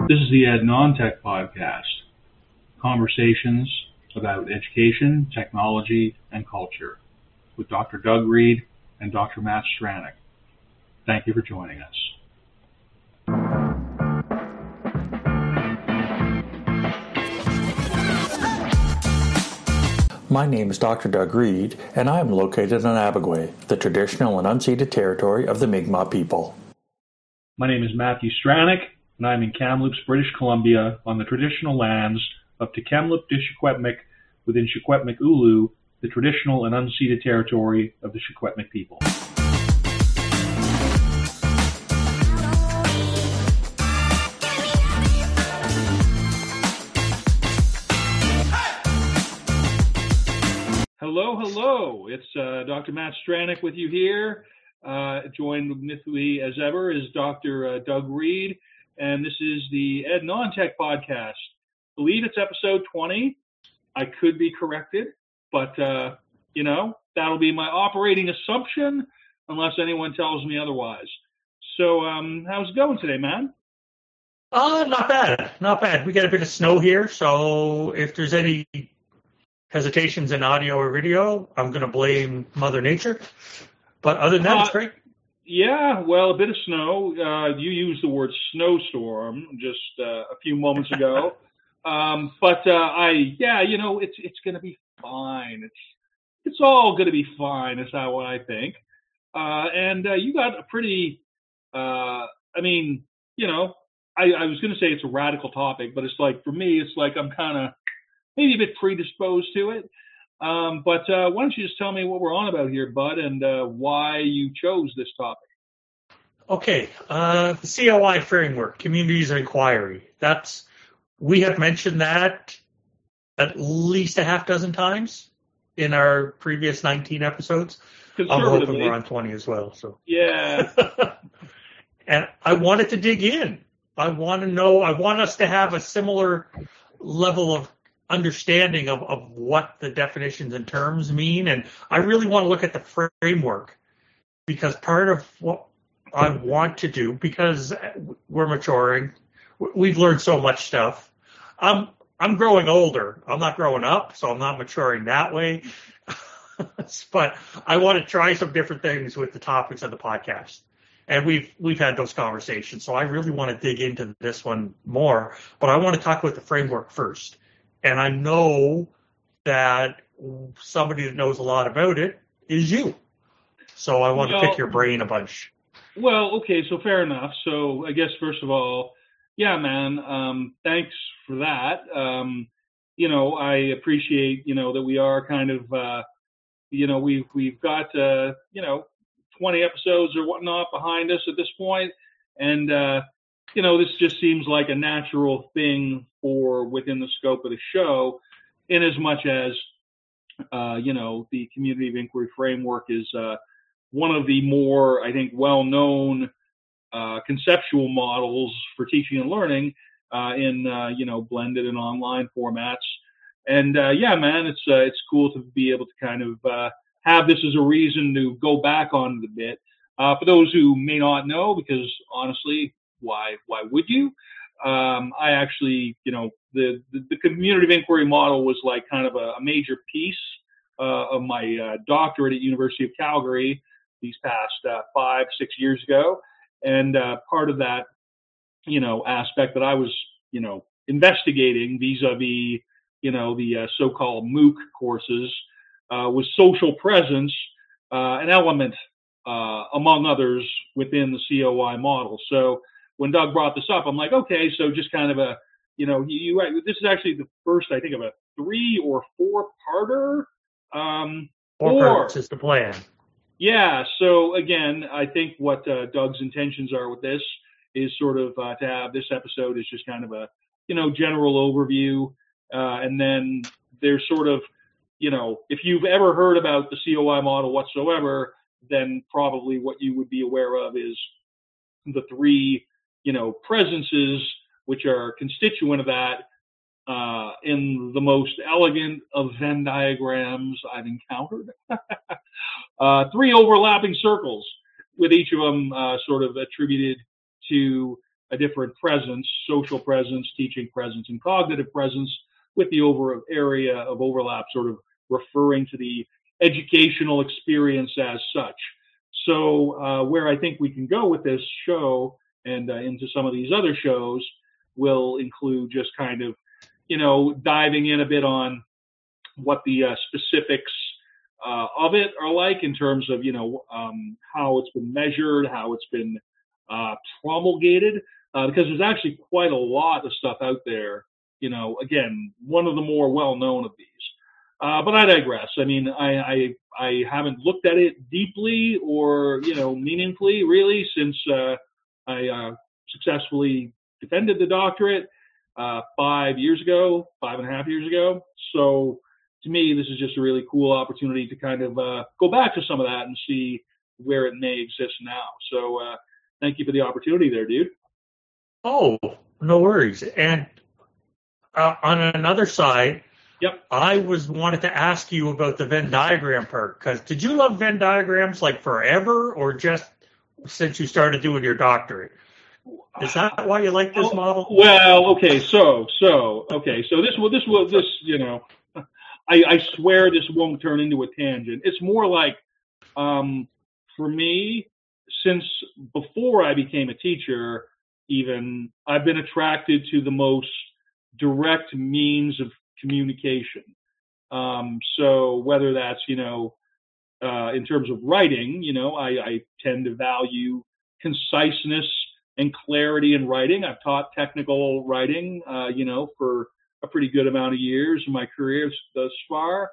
This is the Ed Non-Tech Podcast, conversations about education, technology, and culture with Dr. Doug Reed and Dr. Matt Stranek. Thank you for joining us. My name is Dr. Doug Reed, and I am located on Abagway, the traditional and unceded territory of the Mi'kmaq people. My name is Matthew Stranek, and I'm in Kamloops, British Columbia, on the traditional lands of Tk'emlúp-te-Secwépemc within Secwépemc-Ulu, the traditional and unceded territory of the Secwépemc people. Hello. It's Dr. Matt Stranek with you here. Joined with me as ever is Dr. Doug Reed, and this is the Ed Non-Tech Podcast. I believe it's episode 20. I could be corrected, but, that'll be my operating assumption unless anyone tells me otherwise. So how's it going today, man? Not bad. We got a bit of snow here, so if there's any hesitations in audio or video, I'm going to blame Mother Nature. But other than that, it's great. Yeah, well, a bit of snow. You used the word snowstorm just a few moments ago. It's going to be fine. It's all going to be fine, is how I think. You got a pretty, I was going to say it's a radical topic, but it's like, for me, it's like I'm kind of maybe a bit predisposed to it. Why don't you just tell me what we're on about here, bud, and why you chose this topic? Okay. The COI framework, communities of inquiry. We have mentioned that at least a half dozen times in our previous 19 episodes. I'm hoping we're on 20 as well. So yeah. And I wanted to dig in. I want us to have a similar level of understanding of what the definitions and terms mean, and I really want to look at the framework, because part of what I want to do, because we're maturing, we've learned so much stuff. I'm growing older. I'm not growing up, so I'm not maturing that way. But I want to try some different things with the topics of the podcast, and we've had those conversations. So I really want to dig into this one more, but I want to talk about the framework first. And I know that somebody that knows a lot about it is you. So I want to pick your brain a bunch. Well, okay, so fair enough. So I guess, first of all, yeah, man, thanks for that. I appreciate, that we are kind of, we've got, 20 episodes or whatnot behind us at this point. And, this just seems like a natural thing for within the scope of the show, in as much as, the community of inquiry framework is one of the more, I think, well-known conceptual models for teaching and learning in, blended and online formats. And, man, it's cool to be able to kind of have this as a reason to go back on it a bit. For those who may not know, because honestly, why would you? I actually, the community of inquiry model was like kind of a major piece of my doctorate at University of Calgary these past 5-6 years ago. And part of that, aspect that I was, investigating vis-a-vis, the so-called MOOC courses was social presence, an element, among others, within the COI model. So when Doug brought this up, I'm like, okay, so just kind of a, this is actually the first, I think, of a 3 or 4-parter. 4 parts is the plan. Yeah. So again, I think what Doug's intentions are with this is sort of to have this episode is just kind of a, general overview. And then there's sort of, if you've ever heard about the COI model whatsoever, then probably what you would be aware of is the 3, presences, which are constituent of that, in the most elegant of Venn diagrams I've encountered. 3 overlapping circles, with each of them sort of attributed to a different presence, social presence, teaching presence, and cognitive presence, with the area of overlap sort of referring to the educational experience as such. So where I think we can go with this show and into some of these other shows will include just kind of, diving in a bit on what the specifics of it are like in terms of, how it's been measured, how it's been promulgated, because there's actually quite a lot of stuff out there. Again, one of the more well-known of these. But I digress. I mean, I haven't looked at it deeply or, meaningfully really since I successfully defended the doctorate 5.5 years ago. So to me, this is just a really cool opportunity to kind of go back to some of that and see where it may exist now. So thank you for the opportunity there, dude. Oh, no worries. And on another side, yep, I wanted to ask you about the Venn diagram part, because did you love Venn diagrams like forever, or just since you started doing your doctorate? Is that why you like this model? Well, okay, so this I swear this won't turn into a tangent. It's more like, for me, since before I became a teacher, even, I've been attracted to the most direct means of communication. So whether that's, in terms of writing, I tend to value conciseness and clarity in writing. I've taught technical writing, for a pretty good amount of years in my career thus far.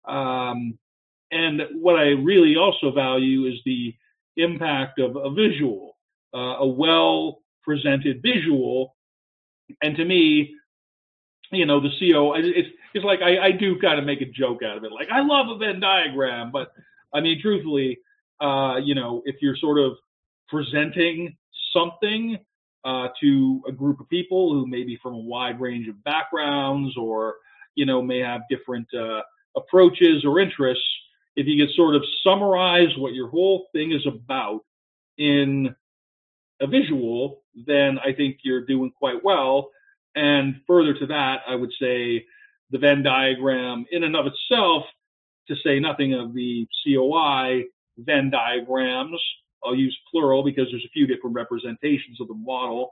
And what I really also value is the impact of a visual, a well-presented visual. And to me, the CO, it's like I do kind of make a joke out of it. Like, I love a Venn diagram, but I mean, truthfully, if you're sort of presenting something to a group of people who may be from a wide range of backgrounds or, may have different approaches or interests, if you could sort of summarize what your whole thing is about in a visual, then I think you're doing quite well. And further to that, I would say the Venn diagram in and of itself, to say nothing of the COI Venn diagrams, I'll use plural because there's a few different representations of the model.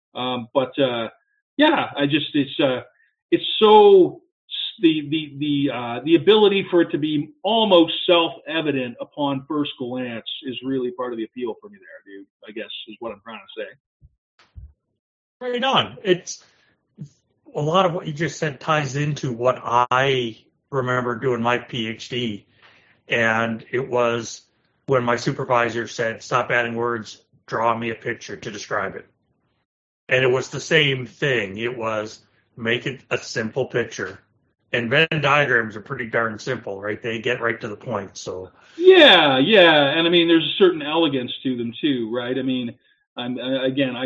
It's so the ability for it to be almost self-evident upon first glance is really part of the appeal for me there, dude, I guess is what I'm trying to say. Right on. It's a lot of what you just said ties into what I remember doing my PhD. And it was when my supervisor said, stop adding words, draw me a picture to describe it. And it was the same thing. It was make it a simple picture. And Venn diagrams are pretty darn simple, right? They get right to the point. So yeah. And I mean, there's a certain elegance to them too, right? I mean, I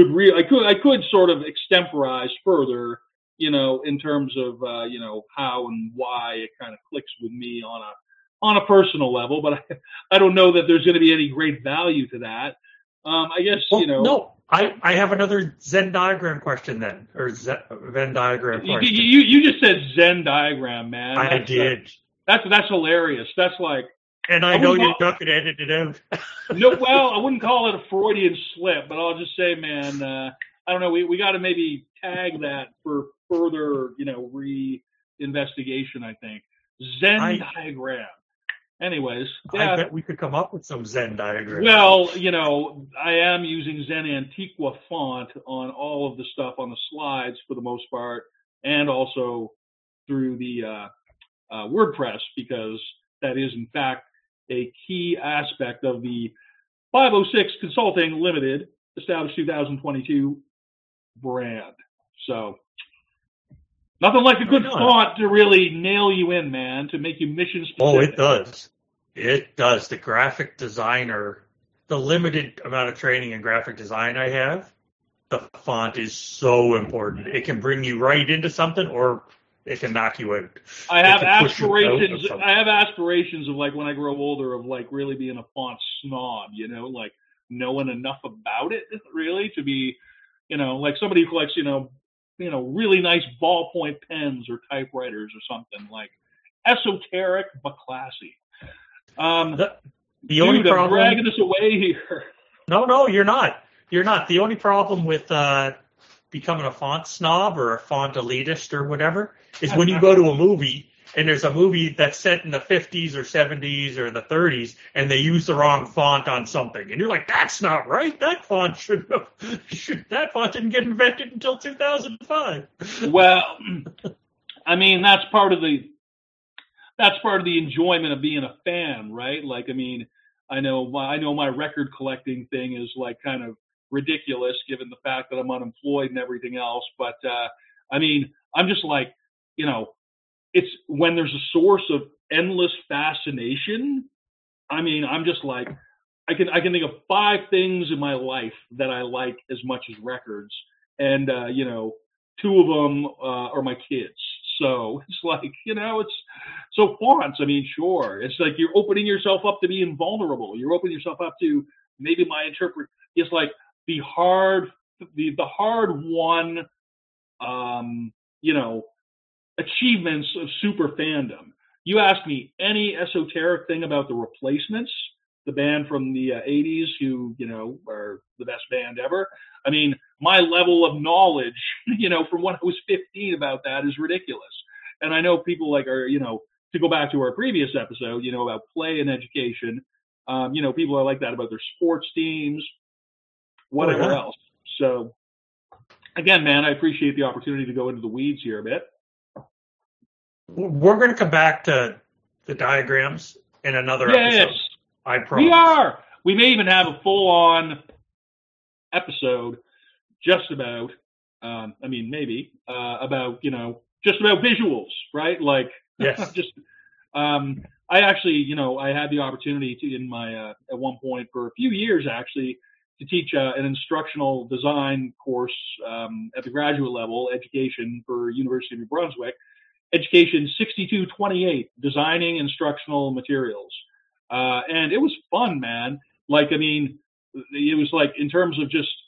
could sort of extemporize further, in terms of, how and why it kind of clicks with me on a personal level, but I don't know that there's going to be any great value to that. I guess, No, I have another Venn diagram question then, or Venn diagram question. You just said Zen diagram, man. I did. That's hilarious. That's like, and I know you're not going to edit it out. No, well, I wouldn't call it a Freudian slip, but I'll just say, man, I don't know. We got to maybe tag that for further, re-investigation, I think. Zen diagram. Anyways, yeah. I bet we could come up with some Zen diagrams. Well, I am using Zen Antiqua font on all of the stuff on the slides for the most part, and also through the WordPress, because that is, in fact, a key aspect of the 506 Consulting Limited, established 2022 brand. So, nothing like a good font to really nail you in, man, to make you mission specific. Oh, it does. It does. The graphic designer, the limited amount of training in graphic design I have, the font is so important. It can bring you right into something, or it can knock you out. I have aspirations. I have aspirations of, like, when I grow older, of like really being a font snob, like knowing enough about it really to be, like somebody who collects, really nice ballpoint pens or typewriters or something, like esoteric but classy. The only problem, I'm dragging us away here. No, you're not. You're not. The only problem with becoming a font snob or a font elitist or whatever is when you go to a movie and there's a movie that's set in the 50s or 70s or the 30s and they use the wrong font on something. And you're like, that's not right. That font that font didn't get invented until 2005. Well, I mean, that's part of the enjoyment of being a fan, right? Like, I mean, I know my record collecting thing is like kind of ridiculous given the fact that I'm unemployed and everything else. But, I mean, I'm just like, it's when there's a source of endless fascination. I mean, I'm just like, I can think of 5 things in my life that I like as much as records. And, 2 of them are my kids. So it's like, it's so fonts. I mean, sure. It's like you're opening yourself up to being vulnerable. You're opening yourself up to maybe it's like the hard won, achievements of super fandom. You ask me any esoteric thing about the Replacements, the band from the 80s who, are the best band ever. I mean, my level of knowledge, from when I was 15 about that is ridiculous. And I know people to go back to our previous episode, about play and education, people are like that about their sports teams, whatever else. So again, man, I appreciate the opportunity to go into the weeds here a bit. We're going to come back to the diagrams in another episode. I promise. We are. We may even have a full-on episode just about, maybe, about, just about visuals, right? Like, yes. I actually, I had the opportunity to, in my, at one point for a few years, actually, to teach an instructional design course at the graduate level, education for University of New Brunswick. Education 6228, designing instructional materials. And it was fun, man. Like, I mean, it was like in terms of just,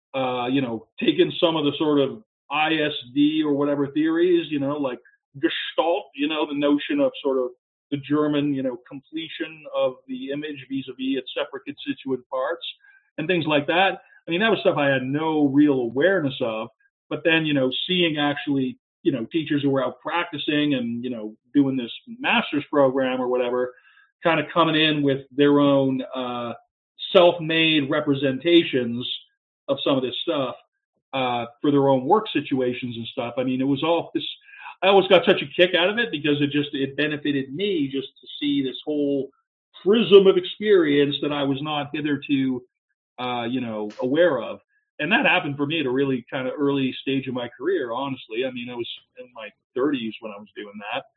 taking some of the sort of ISD or whatever theories, like Gestalt, the notion of sort of the German, completion of the image vis-a-vis its separate constituent parts and things like that. I mean, that was stuff I had no real awareness of. But then, seeing actually, teachers who were out practicing and, doing this master's program or whatever, kind of coming in with their own self-made representations of some of this stuff for their own work situations and stuff. I mean, it was all this. I always got such a kick out of it because it benefited me just to see this whole prism of experience that I was not hitherto, aware of. And that happened for me at a really kind of early stage of my career, honestly. I mean, I was in my 30s when I was doing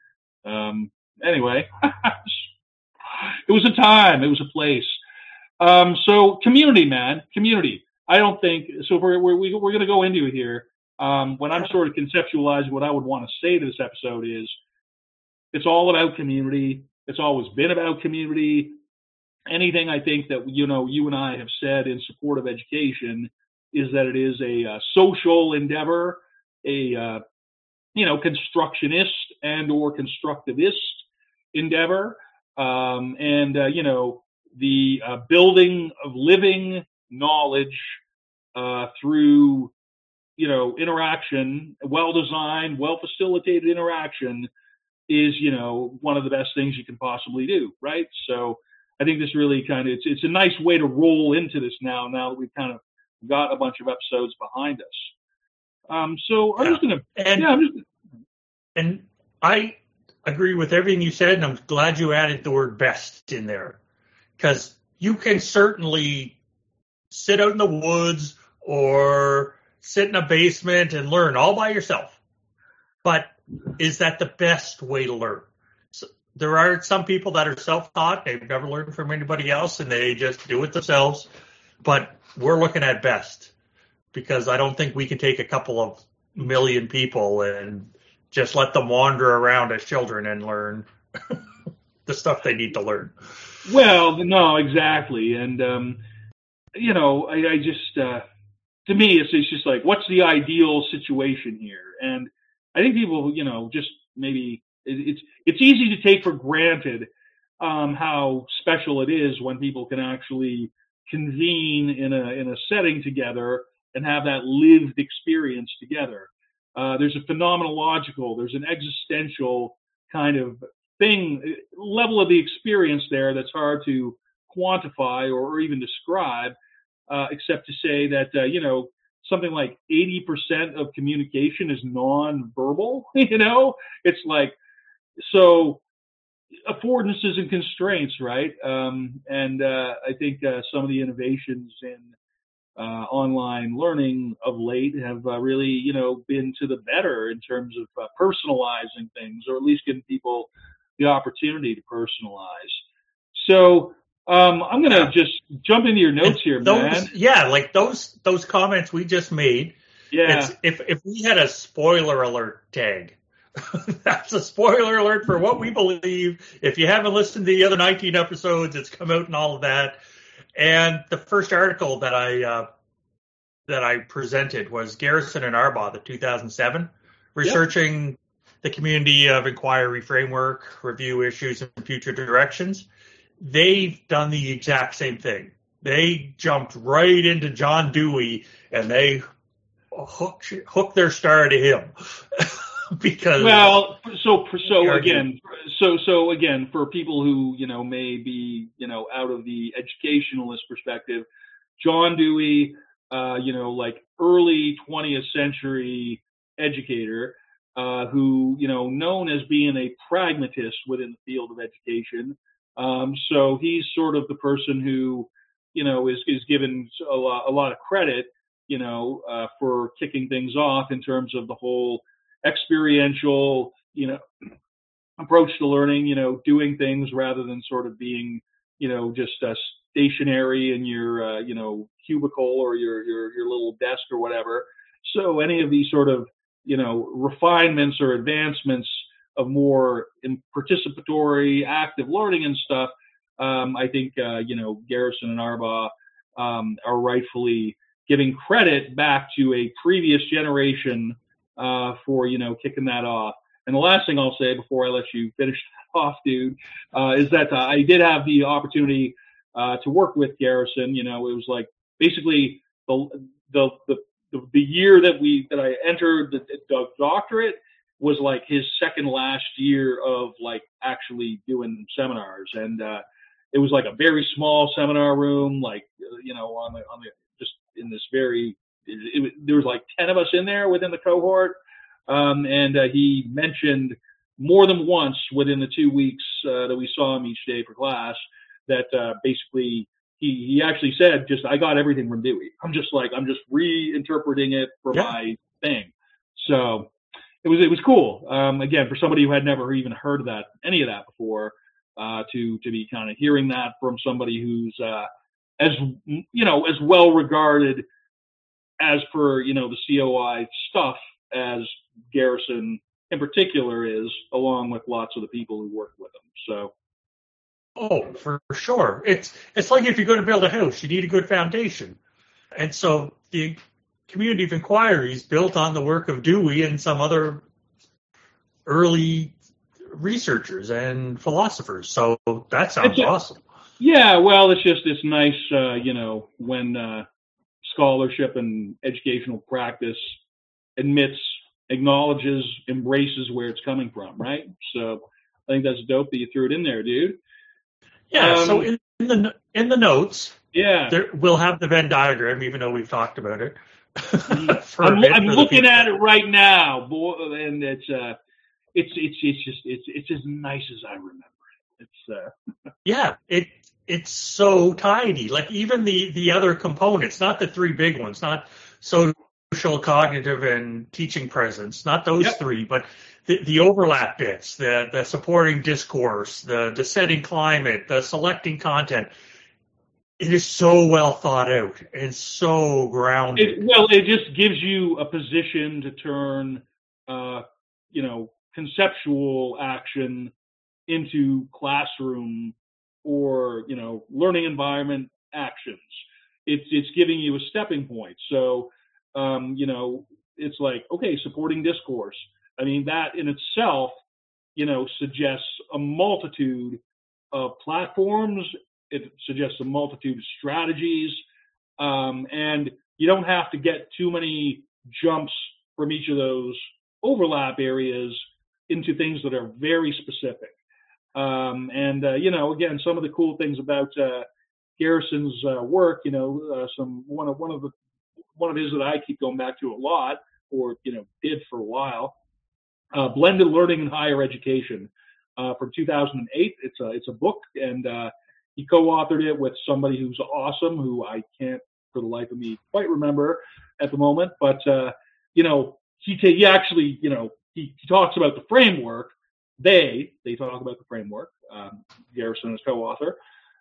that. Anyway, it was a time. It was a place. So community, man. Community. I don't think – so we're going to go into it here. When I'm sort of conceptualizing what I would want to say to this episode is it's all about community. It's always been about community. Anything I think that, you and I have said in support of education – is that it is a social endeavor, a constructionist and or constructivist endeavor, and the building of living knowledge through interaction, well-designed, well-facilitated interaction is one of the best things you can possibly do, right? So I think this really kind of it's a nice way to roll into this now that we've kind of got a bunch of episodes behind us. So I'm just going to... And I agree with everything you said, and I'm glad you added the word best in there. Because you can certainly sit out in the woods or sit in a basement and learn all by yourself. But is that the best way to learn? So there are some people that are self-taught. They've never learned from anybody else, and they just do it themselves. But we're looking at best because I don't think we can take a couple of million people and just let them wander around as children and learn the stuff they need to learn. Well, no, exactly. And I just, to me, it's just like, what's the ideal situation here? And I think people, just maybe it's easy to take for granted how special it is when people can actually convene in a setting together and have that lived experience together. There's a phenomenological, there's an existential kind of level of the experience there that's hard to quantify or even describe, except to say that, something like 80% of communication is non-verbal, it's like, so affordances and constraints, right? And I think some of the innovations in online learning of late have really, been to the better in terms of personalizing things, or at least giving people the opportunity to personalize. So I'm going to just jump into your notes here, man. Yeah, like those comments we just made. Yeah. If we had a spoiler alert tag, that's a spoiler alert for what we believe. If you haven't listened to the other 19 episodes, it's come out and all of that. And the first article that I presented was Garrison and Arbaugh, the 2007, researching the community of inquiry framework, review issues, and future directions. They've done the exact same thing. They jumped right into John Dewey and they hooked their star to him. Because so again, for people who may be out of the educationalist perspective, John Dewey, like early 20th century educator, who known as being a pragmatist within the field of education. So he's sort of the person who is given a lot of credit for kicking things off in terms of the whole experiential, approach to learning, doing things rather than sort of being, just stationary in your, cubicle or your little desk or whatever. So any of these sort of, refinements or advancements of more participatory, active learning and stuff, I think, Garrison and Arbaugh are rightfully giving credit back to a previous generation for kicking that off. And the last thing I'll say before I let you finish off, dude, is that I did have the opportunity to work with Garrison. It was like basically the year that I entered the doctorate was like his second last year of like actually doing seminars, and it was like a very small seminar room, like on the just in this very. There was like 10 of us in there within the cohort. And he mentioned more than once within the 2 weeks that we saw him each day for class that basically he actually said, I got everything from Dewey. I'm just reinterpreting it for my thing. So it was cool. Again, for somebody who had never even heard of any of that before, to be kind of hearing that from somebody who's as well regarded as per the COI stuff as Garrison in particular is, along with lots of the people who work with him. So, for sure, it's like if you're going to build a house, you need a good foundation, and so the community of inquiry is built on the work of Dewey and some other early researchers and philosophers. So that sounds awesome. Yeah, well, it's nice, when scholarship and educational practice acknowledges, embraces where it's coming from, right? So I think that's dope that you threw it in there, dude. Yeah. So in the notes, yeah, we'll have the Venn diagram, even though we've talked about it. I'm looking at it right now, boy, and it's as nice as I remember it. It's so tidy. Like even the other components, not the three big ones, not social, cognitive, and teaching presence, not those three, but the overlap bits, the supporting discourse, the setting climate, the selecting content. It is so well thought out and so grounded. It just gives you a position to turn, conceptual action into classroom or, learning environment actions. it's giving you a stepping point. So, you know, it's like, okay, supporting discourse. I mean, that in itself, you know, suggests a multitude of platforms. It suggests a multitude of strategies. And you don't have to get too many jumps from each of those overlap areas into things that are very specific. You know, again, some of the cool things about Garrison's work, you know, one of his that I keep going back to a lot, or you know, did for a while, Blended Learning in Higher Education, from 2008. It's a book, and he co-authored it with somebody who's awesome, who I can't for the life of me quite remember at the moment, but you know, he actually, you know, he talks about the framework. They talk about the framework. Garrison is co-author,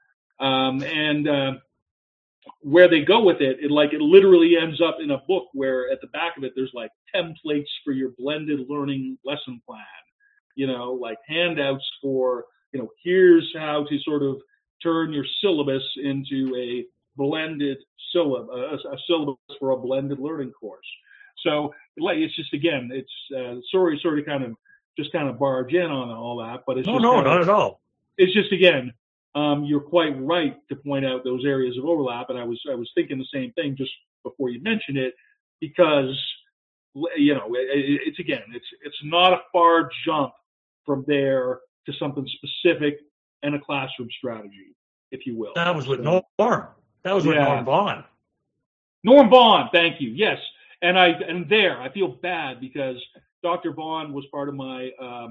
and where they go with it, it literally ends up in a book where at the back of it there's like templates for your blended learning lesson plan. You know, like handouts for, you know, here's how to sort of turn your syllabus into a blended syllabus, a syllabus for a blended learning course. So it's just, again, it's sorry to kind of barge in on all that, but it's not at all. It's just, again, you're quite right to point out those areas of overlap, and I was thinking the same thing just before you mentioned it, because you know, it's not a far jump from there to something specific and a classroom strategy, if you will. That was with Norm. That was with Norm Vaughan. Norm Vaughan, thank you. Yes, and I feel bad because Dr. Vaughan was part of my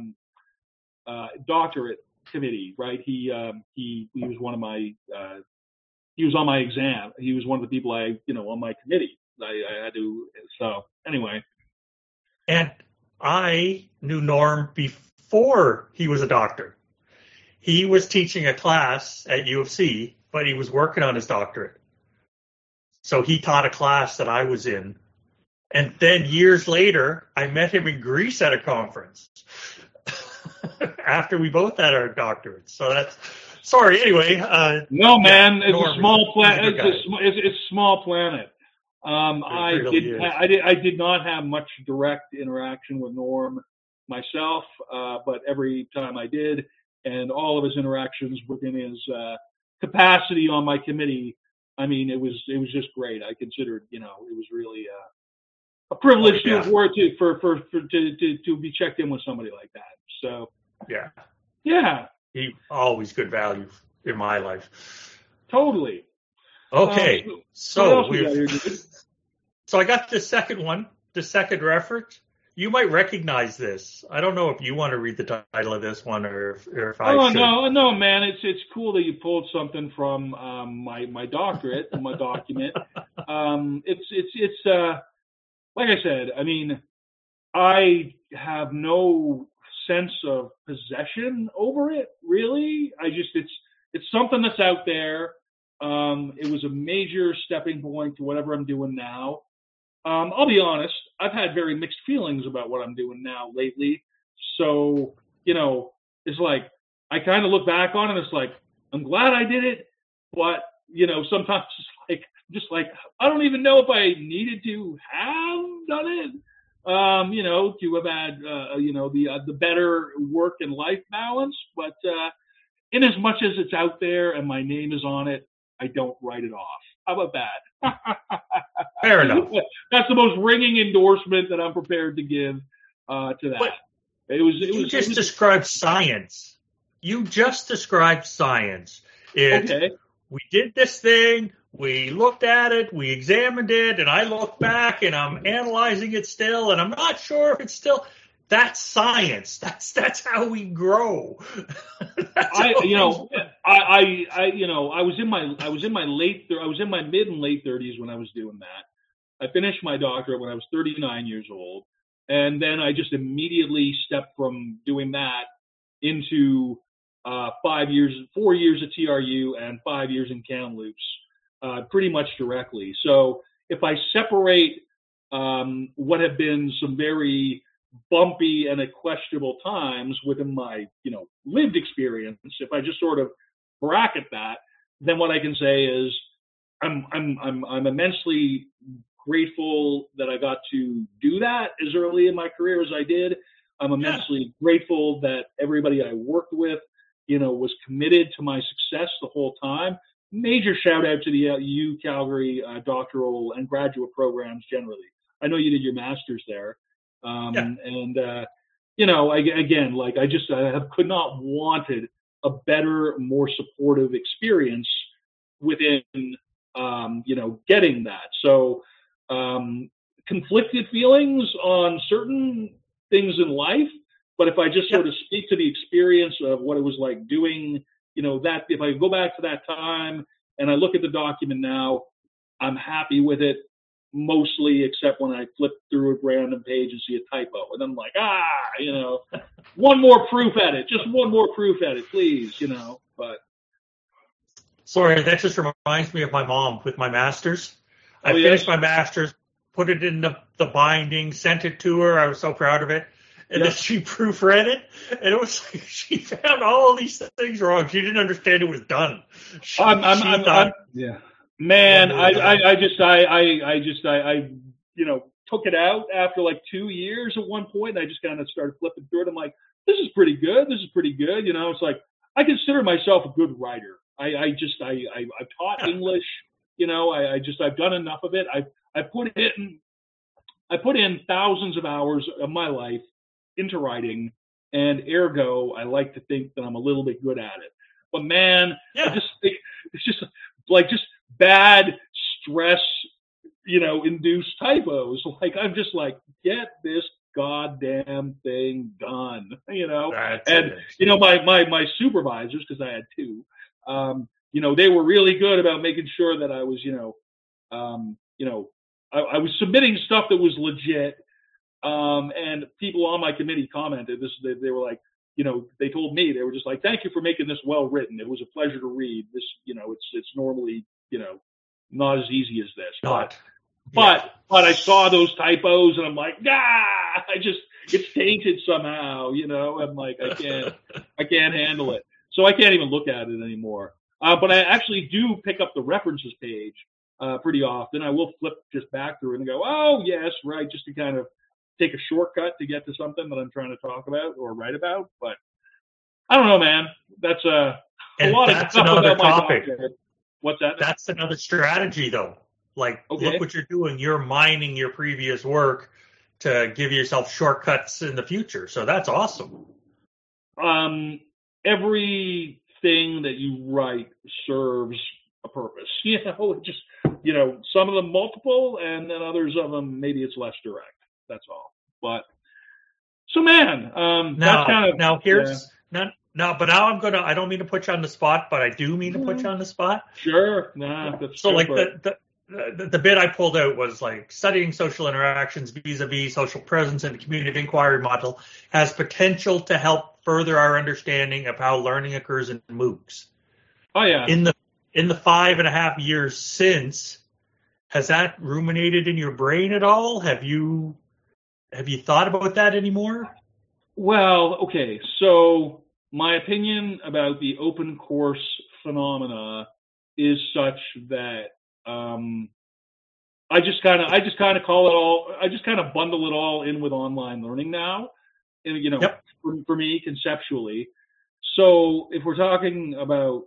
doctorate committee, right? He was one of my he was on my exam. He was one of the people on my committee. I had to. So anyway, and I knew Norm before he was a doctor. He was teaching a class at U of C, but he was working on his doctorate. So he taught a class that I was in. And then years later, I met him in Greece at a conference after we both had our doctorates. So that's, sorry, anyway. No, man, it's a small planet. It's a small planet. I did not have much direct interaction with Norm myself, but every time I did, and all of his interactions within his capacity on my committee, I mean, it was just great. I considered, you know, it was really a privilege to have worked to be checked in with somebody like that. So yeah, he always good value in my life. Totally. Okay, so I got the second one, the second reference. You might recognize this. I don't know if you want to read the title of this one or if I should. No, man. It's cool that you pulled something from my doctorate, my document. It's like I said. I mean, I have no sense of possession over it, really. It's something that's out there. It was a major stepping point to whatever I'm doing now. I'll be honest, I've had very mixed feelings about what I'm doing now lately. So, you know, it's like, I kind of look back on it, it's like, I'm glad I did it, but, you know, sometimes it's like, I don't even know if I needed to have done it, you know, to have had, you know, the better work and life balance. But in as much as it's out there and my name is on it, I don't write it off. How about that? Fair enough. That's the most ringing endorsement that I'm prepared to give to that. But you just described science. You just described science. Okay. We did this thing. We looked at it. We examined it. And I look back and I'm analyzing it still. And I'm not sure if it's still. That's science. That's how we grow. I was in my mid and late 30s when I was doing that. I finished my doctorate when I was 39 years old, and then I just immediately stepped from doing that into 4 years at TRU and 5 years in Kamloops, pretty much directly. So if I separate what have been some very bumpy and questionable times within my, you know, lived experience, if I just sort of bracket that, then what I can say is I'm immensely grateful that I got to do that as early in my career as I did. I'm immensely grateful that everybody I worked with, was committed to my success the whole time. Major shout out to the U Calgary doctoral and graduate programs generally. I know you did your master's there. And, I could not wanted a better, more supportive experience within, getting that. So, conflicted feelings on certain things in life. But if I just sort of speak to the experience of what it was like doing, that if I go back to that time and I look at the document now, I'm happy with it mostly, except when I flip through a random page and see a typo. And then I'm like, one more proof edit, just one more proof edit, please, but. Sorry, that just reminds me of my mom with my master's. I finished my master's, put it in the binding, sent it to her. I was so proud of it. And then she proofread it, and it was like she found all these things wrong. She didn't understand it was done. Man, I took it out after like 2 years at one point, and I just kind of started flipping through it. I'm like, this is pretty good. It's like, I consider myself a good writer. I've taught English, I've done enough of it. I put in thousands of hours of my life into writing, and ergo, I like to think that I'm a little bit good at it. But man, I just think it's just bad stress, induced typos. Like, I'm just like, get this goddamn thing done, my supervisors, because I had two, they were really good about making sure that I was, I was submitting stuff that was legit. And people on my committee commented this. They were like, they told me, they were just like, thank you for making this well written. It was a pleasure to read this. It's normally, not as easy as this. But I saw those typos and I'm like, it's tainted somehow. I'm like, I can't handle it. So I can't even look at it anymore. But I actually do pick up the references page pretty often. I will flip just back through it and go, oh yes, right, just to kind of take a shortcut to get to something that I'm trying to talk about or write about. But I don't know, man. That's a lot of stuff another about my topic. doctorate. What's that? That's another strategy, though. Like, look what you're doing. You're mining your previous work to give yourself shortcuts in the future. So that's awesome. Everything that you write serves a purpose. Some of them multiple, and then others of them, maybe it's less direct. That's all. But so, man, that's kind of now. Here's but now I don't mean to put you on the spot, but I do mean to put you on the spot. Sure. So like the bit I pulled out was like studying social interactions vis-a-vis social presence and the community of inquiry model has potential to help further our understanding of how learning occurs in MOOCs. Oh yeah. In the 5.5 years since, has that ruminated in your brain at all? Have you thought about that anymore? Well, okay. So my opinion about the open course phenomena is such that I just kind of call it all. I just kind of bundle it all in with online learning now, and, for me conceptually. So if we're talking about,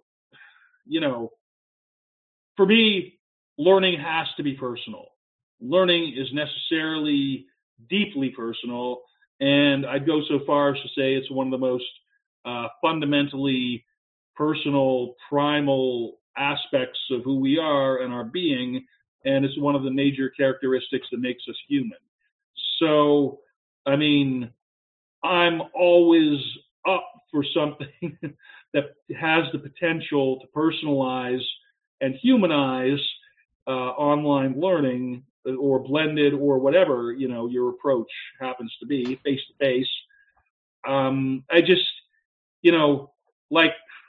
for me, learning has to be personal. Learning is necessarily deeply personal, and I'd go so far as to say it's one of the most fundamentally personal, primal aspects of who we are and our being, and it's one of the major characteristics that makes us human. So, I mean, I'm always up for something that has the potential to personalize and humanize online learning, or blended, or whatever, your approach happens to be, face to face. I just, like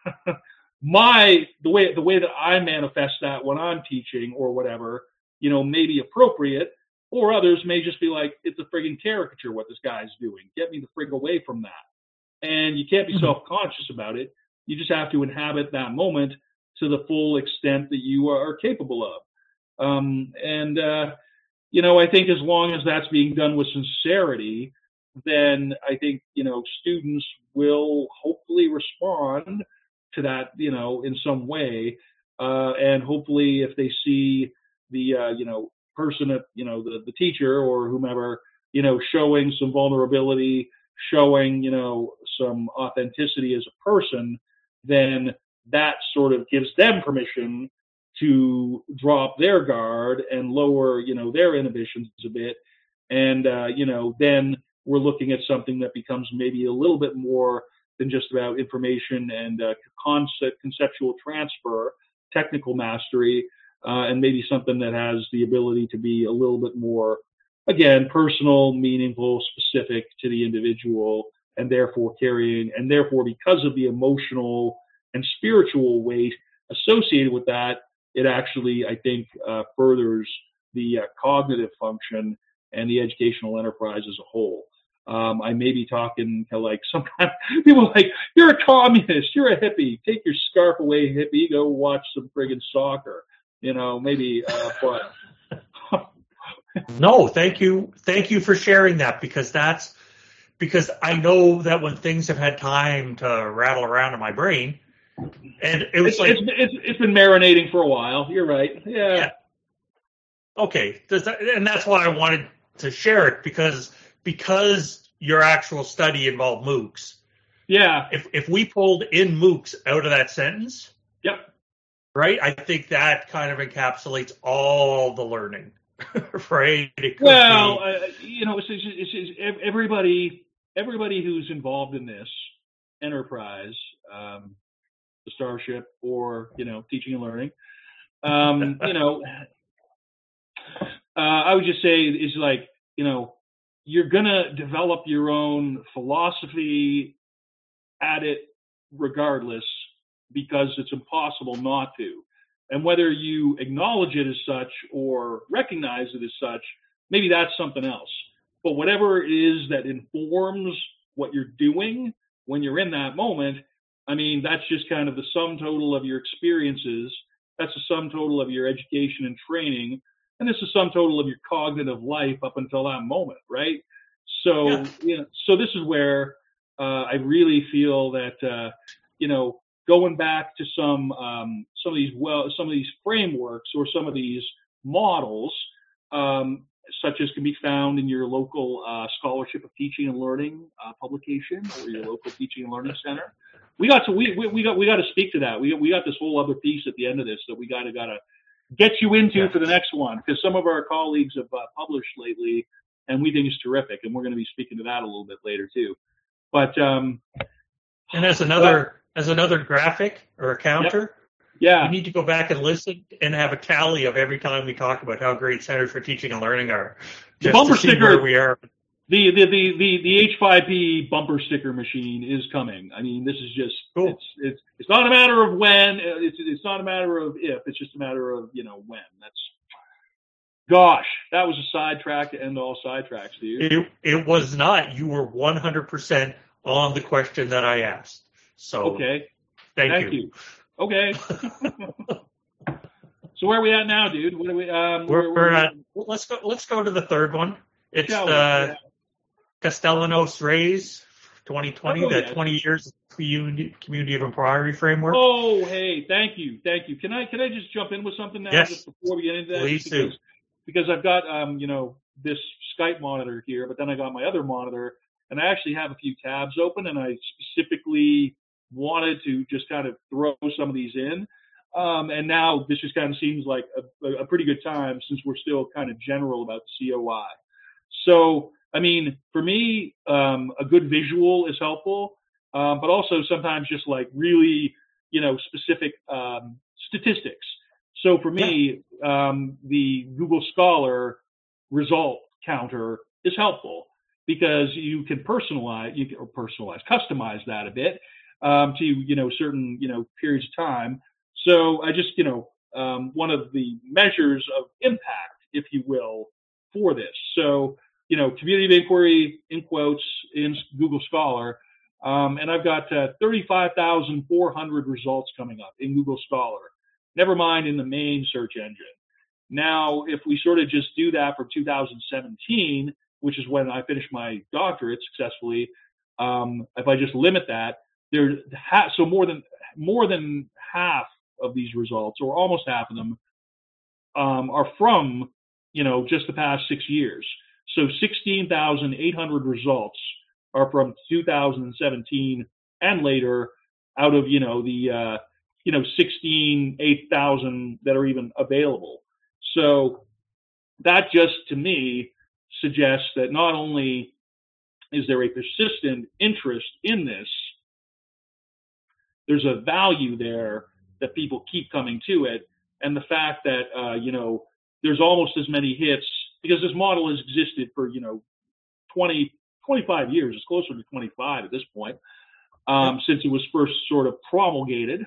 the way that I manifest that when I'm teaching or whatever, may be appropriate, or others may just be like, it's a friggin' caricature what this guy's doing. Get me the frig away from that. And you can't be self-conscious about it. You just have to inhabit that moment to the full extent that you are capable of. I think as long as that's being done with sincerity, then I think, students will hopefully respond to that, in some way. And hopefully if they see the, person at, the teacher or whomever, showing some vulnerability, showing, some authenticity as a person, then that sort of gives them permission to drop their guard and lower, their inhibitions a bit. And, then we're looking at something that becomes maybe a little bit more than just about information and conceptual transfer, technical mastery, and maybe something that has the ability to be a little bit more, again, personal, meaningful, specific to the individual, and therefore because of the emotional and spiritual weight associated with that, it actually, I think, furthers the cognitive function and the educational enterprise as a whole. I may be talking to like sometimes people are like, you're a communist, you're a hippie, take your scarf away, hippie, go watch some friggin' soccer, maybe, but. No, thank you for sharing that, because I know that when things have had time to rattle around in my brain, and it's been marinating for a while. You're right. Yeah. Okay, and that's why I wanted to share it, because your actual study involved MOOCs. Yeah. If we pulled in MOOCs out of that sentence, yep. Right, I think that kind of encapsulates all the learning. Right. Well, it's everybody who's involved in this enterprise, the Starship, or teaching and learning. I would just say is like you're gonna develop your own philosophy at it regardless, because it's impossible not to. And whether you acknowledge it as such or recognize it as such, maybe that's something else. But whatever it is that informs what you're doing when you're in that moment, I mean, that's just kind of the sum total of your experiences. That's the sum total of your education and training. And it's the sum total of your cognitive life up until that moment, right? So, so this is where I really feel that, going back to some of these frameworks or some of these models, such as can be found in your local Scholarship of Teaching and Learning publication or your local Teaching and Learning Center. We got to speak to that. We got this whole other piece at the end of this that we got to get you into for the next one, because some of our colleagues have published lately, and we think it's terrific, and we're going to be speaking to that a little bit later too. But and as another graphic or a counter, you need to go back and listen and have a tally of every time we talk about how great Centers for Teaching and Learning are. The bumper sticker, where we are. The H5P bumper sticker machine is coming. I mean, this is just cool. It's not a matter of when. It's not a matter of if. It's just a matter of when. Gosh, that was a sidetrack to end all sidetracks, dude. It was not. You were 100% on the question that I asked. So okay, thank you. Okay. So where are we at now, dude? What are we? We're at. Let's go to the third one. It's Castellanos Reyes 2020, 20 years community of inquiry framework. Oh, hey, thank you. Can I just jump in with something now, just before we get into that? Please do. Because I've got this Skype monitor here, but then I got my other monitor, and I actually have a few tabs open, and I specifically wanted to just kind of throw some of these in. And now this just kind of seems like a pretty good time, since we're still kind of general about the COI. So, I mean, for me, a good visual is helpful, but also sometimes just like really, specific statistics. So for me, the Google Scholar result counter is helpful, because you can customize that a bit to certain periods of time. So I just one of the measures of impact, if you will, for this. So community of inquiry in quotes in Google Scholar And I've got 35,400 results coming up in Google Scholar, never mind in the main search engine. Now, if we sort of just do that for 2017, which is when I finished my doctorate successfully, if I just limit that, so more than half of these results, or almost half of them, are from, just the past 6 years. So 16,800 results are from 2017 and later, out of, the 8,000 that are even available. So that just, to me, suggests that not only is there a persistent interest in this, there's a value there that people keep coming to it. And the fact that, there's almost as many hits, because this model has existed for, 25 years. It's closer to 25 at this point, since it was first sort of promulgated.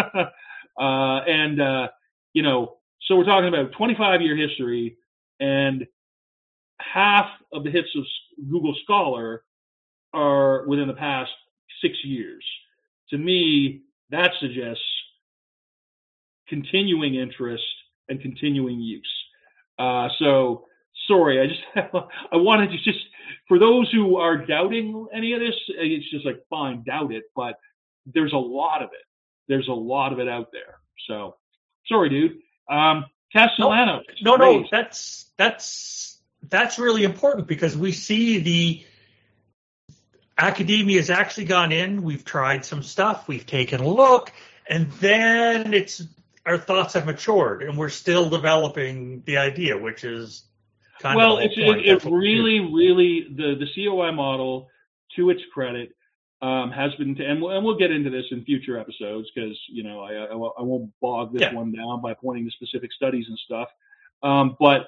So we're talking about 25-year history, and half of the hits of Google Scholar are within the past 6 years. To me, that suggests continuing interest and continuing use. So sorry, I wanted to just, for those who are doubting any of this, it's just like, fine, doubt it, but there's a lot of it. There's a lot of it out there. So sorry, dude. Castellano. No, that's really important, because we see the academia has actually gone in. We've tried some stuff. We've taken a look, and then our thoughts have matured, and we're still developing the idea, which is kind of the whole point. It really, the COI model, to its credit, has been, and we'll get into this in future episodes, because I won't bog this one down by pointing to specific studies and stuff. But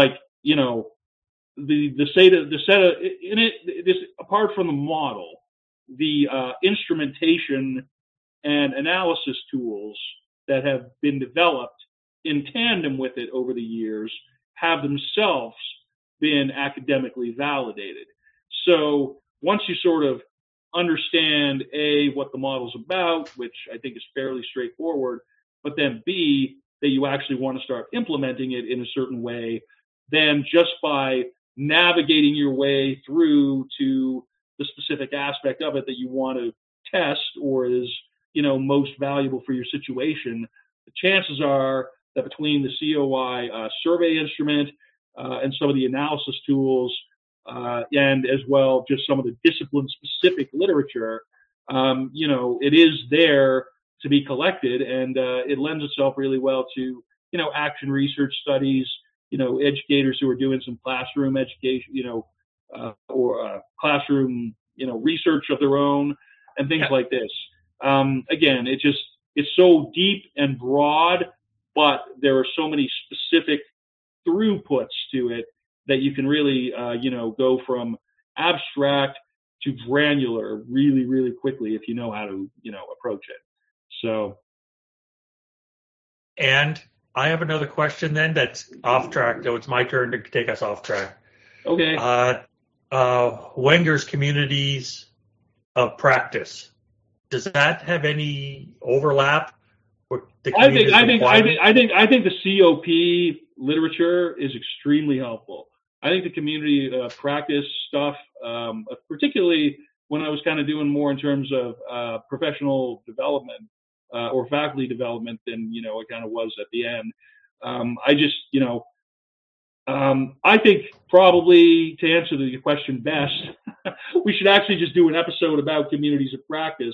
apart from the model, the instrumentation and analysis tools that have been developed in tandem with it over the years have themselves been academically validated. So once you sort of understand, A, what the model's about, which I think is fairly straightforward, but then B, that you actually want to start implementing it in a certain way, then just by navigating your way through to the specific aspect of it that you want to test or is, most valuable for your situation, the chances are that between the COI survey instrument and some of the analysis tools, and as well just some of the discipline-specific literature, it is there to be collected, and it lends itself really well to, action research studies, educators who are doing some classroom education, or classroom, research of their own and things like this. Again, it's so deep and broad, but there are so many specific throughputs to it that you can really, go from abstract to granular really, really quickly if you know how to, approach it. So. And I have another question then that's off track, though it's my turn to take us off track. Okay. Wenger's communities of practice. Does that have any overlap with the communities? I think the COP literature is extremely helpful. I think the community practice stuff, particularly when I was kind of doing more in terms of professional development or faculty development than, it kind of was at the end. I think probably to answer the question best, we should actually just do an episode about communities of practice.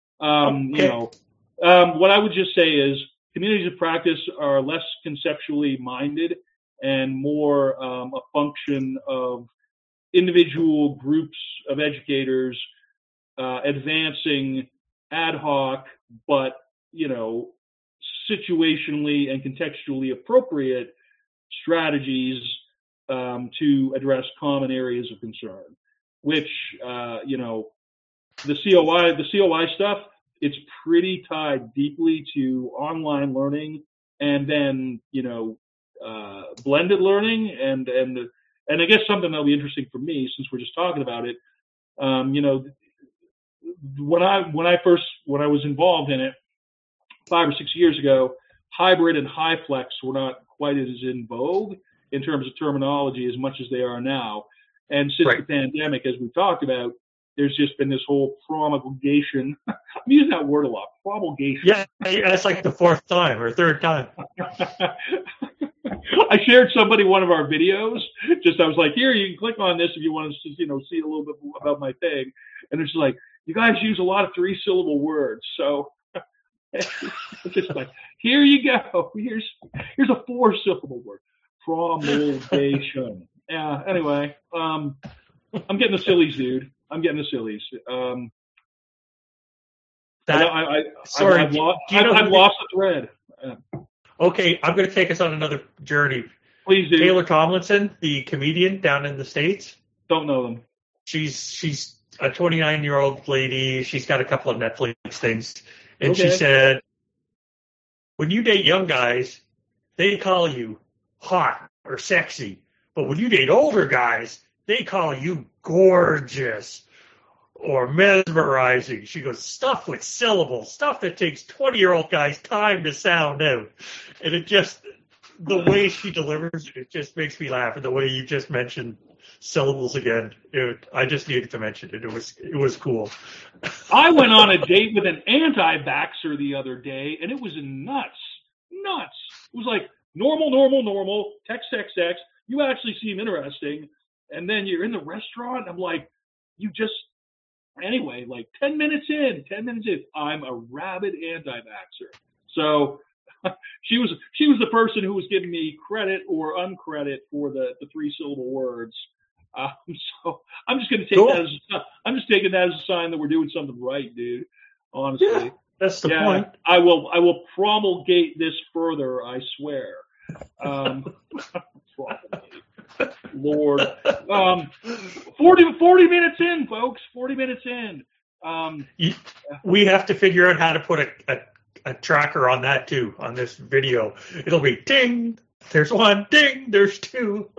What I would just say is communities of practice are less conceptually minded and more a function of individual groups of educators advancing ad hoc, but, situationally and contextually appropriate strategies to address common areas of concern, which, the COI stuff, it's pretty tied deeply to online learning and then, blended learning. And I guess something that'll be interesting for me, since we're just talking about it, when I was involved in it 5 or 6 years ago, hybrid and high flex were not quite as in vogue in terms of terminology as much as they are now. And since the pandemic, as we talked about, there's just been this whole promulgation. I'm using that word a lot. Promulgation. Yeah, that's like the fourth time or third time. I shared somebody one of our videos. I was like, here, you can click on this if you want to, see a little bit about my thing. And it's like, you guys use a lot of 3-syllable words, so it's just like, here you go. Here's a 4-syllable word. Promulgation. Yeah. Anyway, I'm getting the sillies, dude. I'm getting the sillies. I've lost the thread. Okay, I'm going to take us on another journey. Please do. Taylor Tomlinson, the comedian down in the States. Don't know them. She's a 29-year-old lady. She's got a couple of Netflix things. And Okay. She said, when you date young guys, they call you hot or sexy. But when you date older guys, they call you gorgeous or mesmerizing. She goes, stuff with syllables, stuff that takes 20-year-old guys time to sound out. And it just, the way she delivers it just makes me laugh. And the way you just mentioned syllables again, I just needed to mention it. It was cool. I went on a date with an anti-vaxxer the other day, and it was nuts. It was like normal, text. You actually seem interesting. And then you're in the restaurant. I'm like, anyway, like 10 minutes in, I'm a rabid anti-vaxxer. So she was the person who was giving me credit or uncredit for the 3-syllable words. So I'm just going to take cool. that as taking that as a sign that we're doing something right, dude. Honestly, yeah, that's the point. I will promulgate this further. I swear. Lord, 40 minutes in, folks. 40 minutes in. We have to figure out how to put a tracker on that too, on this video. It'll be ding, there's one, ding, there's two.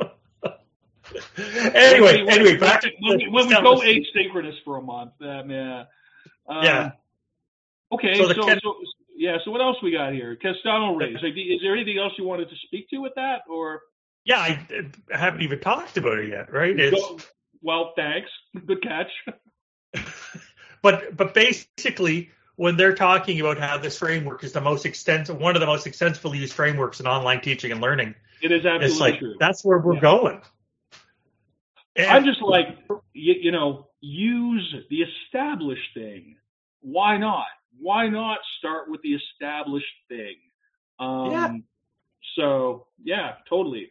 anyway, back to when we go asynchronous for a month, man. Yeah. Okay, so what else we got here? Castano race. Is there anything else you wanted to speak to with that, or? Yeah, I haven't even talked about it yet, right? Well, thanks. Good catch. But basically, when they're talking about how this framework is one of the most extensively used frameworks in online teaching and learning, it is absolutely true. That's where we're going. And I'm just like, use the established thing. Why not? Why not start with the established thing? So yeah, totally.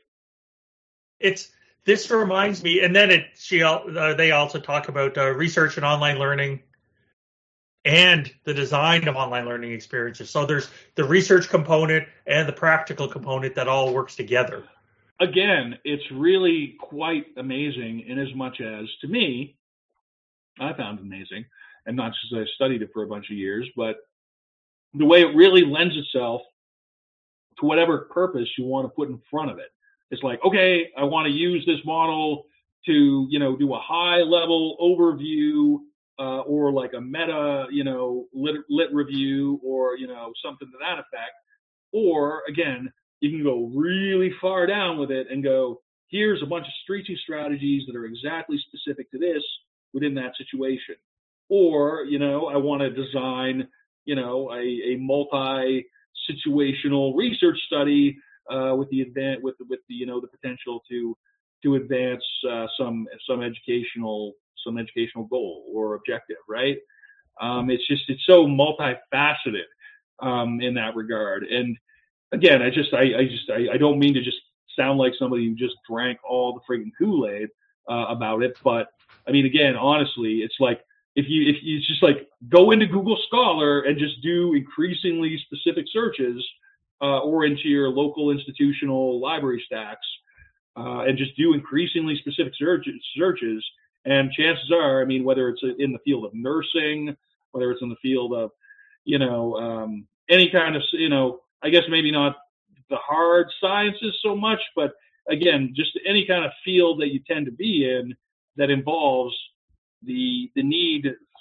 This reminds me, and then they also talk about research and online learning and the design of online learning experiences. So there's the research component and the practical component that all works together. Again, it's really quite amazing in as much as, to me, I found it amazing, and not just I studied it for a bunch of years, but the way it really lends itself to whatever purpose you want to put in front of it. It's like, okay, I want to use this model to, do a high level overview, or like a meta, lit review, or, something to that effect. Or again, you can go really far down with it and go, here's a bunch of teaching strategies that are exactly specific to this within that situation. Or, I want to design, a multi-situational research study with the potential to advance some educational goal or objective, right? It's so multifaceted in that regard. And again, I don't mean to just sound like somebody who just drank all the friggin' Kool-Aid about it, but I mean, again, honestly, it's like if you just like go into Google Scholar and just do increasingly specific searches, or into your local institutional library stacks, and just do increasingly specific searches. And chances are, I mean, whether it's in the field of nursing, whether it's in the field of, any kind of, I guess maybe not the hard sciences so much, but again, just any kind of field that you tend to be in that involves the need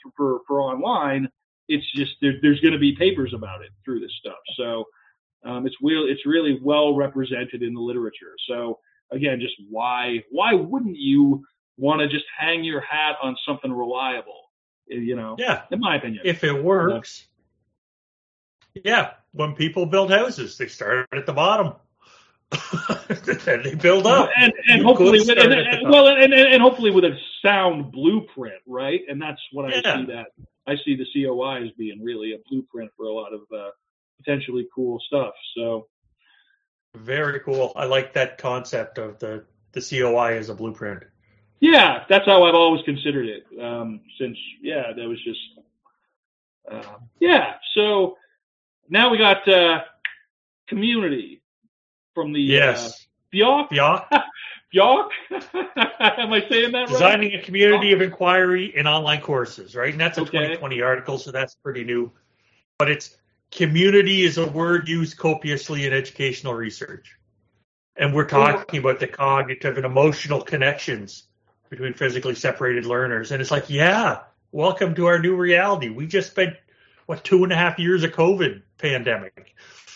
for online, it's just there's going to be papers about it through this stuff. So it's really well represented in the literature. So again, just why wouldn't you want to just hang your hat on something reliable? Yeah. In my opinion, if it works. Yeah, when people build houses, they start at the bottom. And they build up, and hopefully, and hopefully with a sound blueprint, right? And that's what I see that I see the COI as being really a blueprint for a lot of potentially cool stuff. So very cool. I like that concept of the COI as a blueprint. Yeah, that's how I've always considered it. Since that was just So now we got community from the Bjork. Bjork. Am I saying that right? Designing a community of inquiry in online courses, right? And that's a 2020 article, so that's pretty new. But it's community is a word used copiously in educational research. And we're talking about the cognitive and emotional connections between physically separated learners. And it's like, welcome to our new reality. We just spent, 2.5 years of COVID pandemic.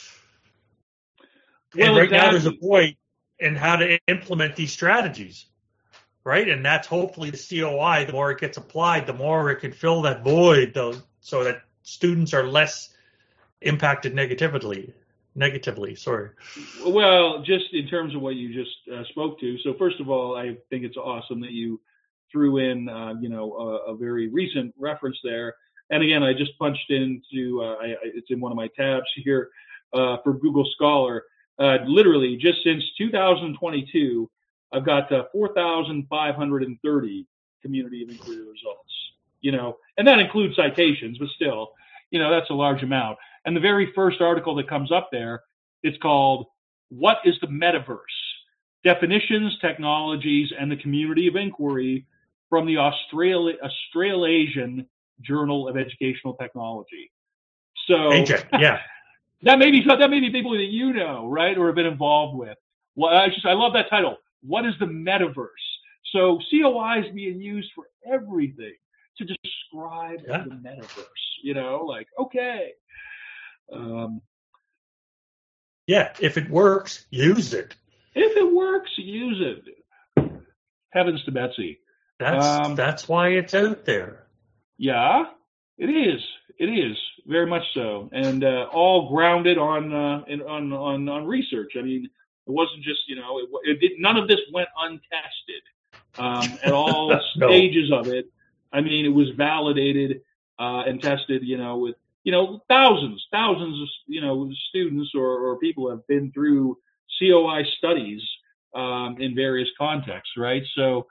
And right now there's a point in how to implement these strategies, right? And that's hopefully the COI. The more it gets applied, the more it can fill that void, so that students are less impacted negatively. Well, just in terms of what you just spoke to. So first of all, I think it's awesome that you threw in, a very recent reference there. And again, I just punched into, it's in one of my tabs here for Google Scholar. Literally, just since 2022, I've got 4,530 community of inquiry results. And that includes citations, but still, that's a large amount. And the very first article that comes up there, it's called "What is the Metaverse? Definitions, Technologies, and the Community of Inquiry" from the Australasian Journal of Educational Technology. So that may be people that right, or have been involved with. Well, I love that title. What is the metaverse? So COI is being used for everything to describe the metaverse. Okay. If it works, use it. If it works, use it. Heavens to Betsy. That's why it's out there. Yeah, it is. It is very much so, and all grounded on research. I mean, it wasn't just none of this went untested at all stages of it. I mean, it was validated and tested. With thousands of students or people have been through COI studies in various contexts, right? So.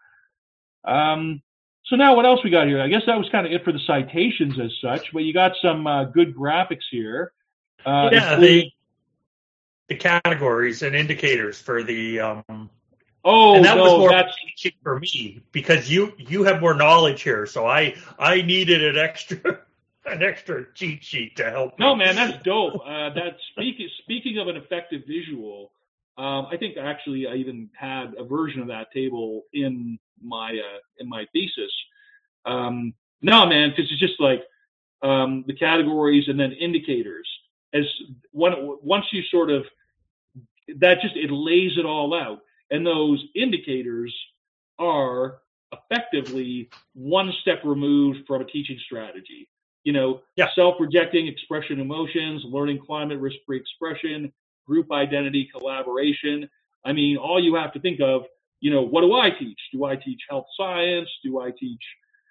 So now what else we got here? I guess that was kind of it for the citations as such, but you got some good graphics here. The categories and indicators for the and that was more cheap for me because you have more knowledge here, so I needed an extra cheat sheet to help me. No, man, that's dope. That's speaking of an effective visual. I think actually I even had a version of that table in my thesis. No, man, because it's just like the categories and then indicators. Once you sort of it lays it all out, and those indicators are effectively one step removed from a teaching strategy. Self-projecting expression emotions, learning climate, risk-free expression, group identity, collaboration. I mean, all you have to think of, what do I teach? Do I teach health science? Do I teach,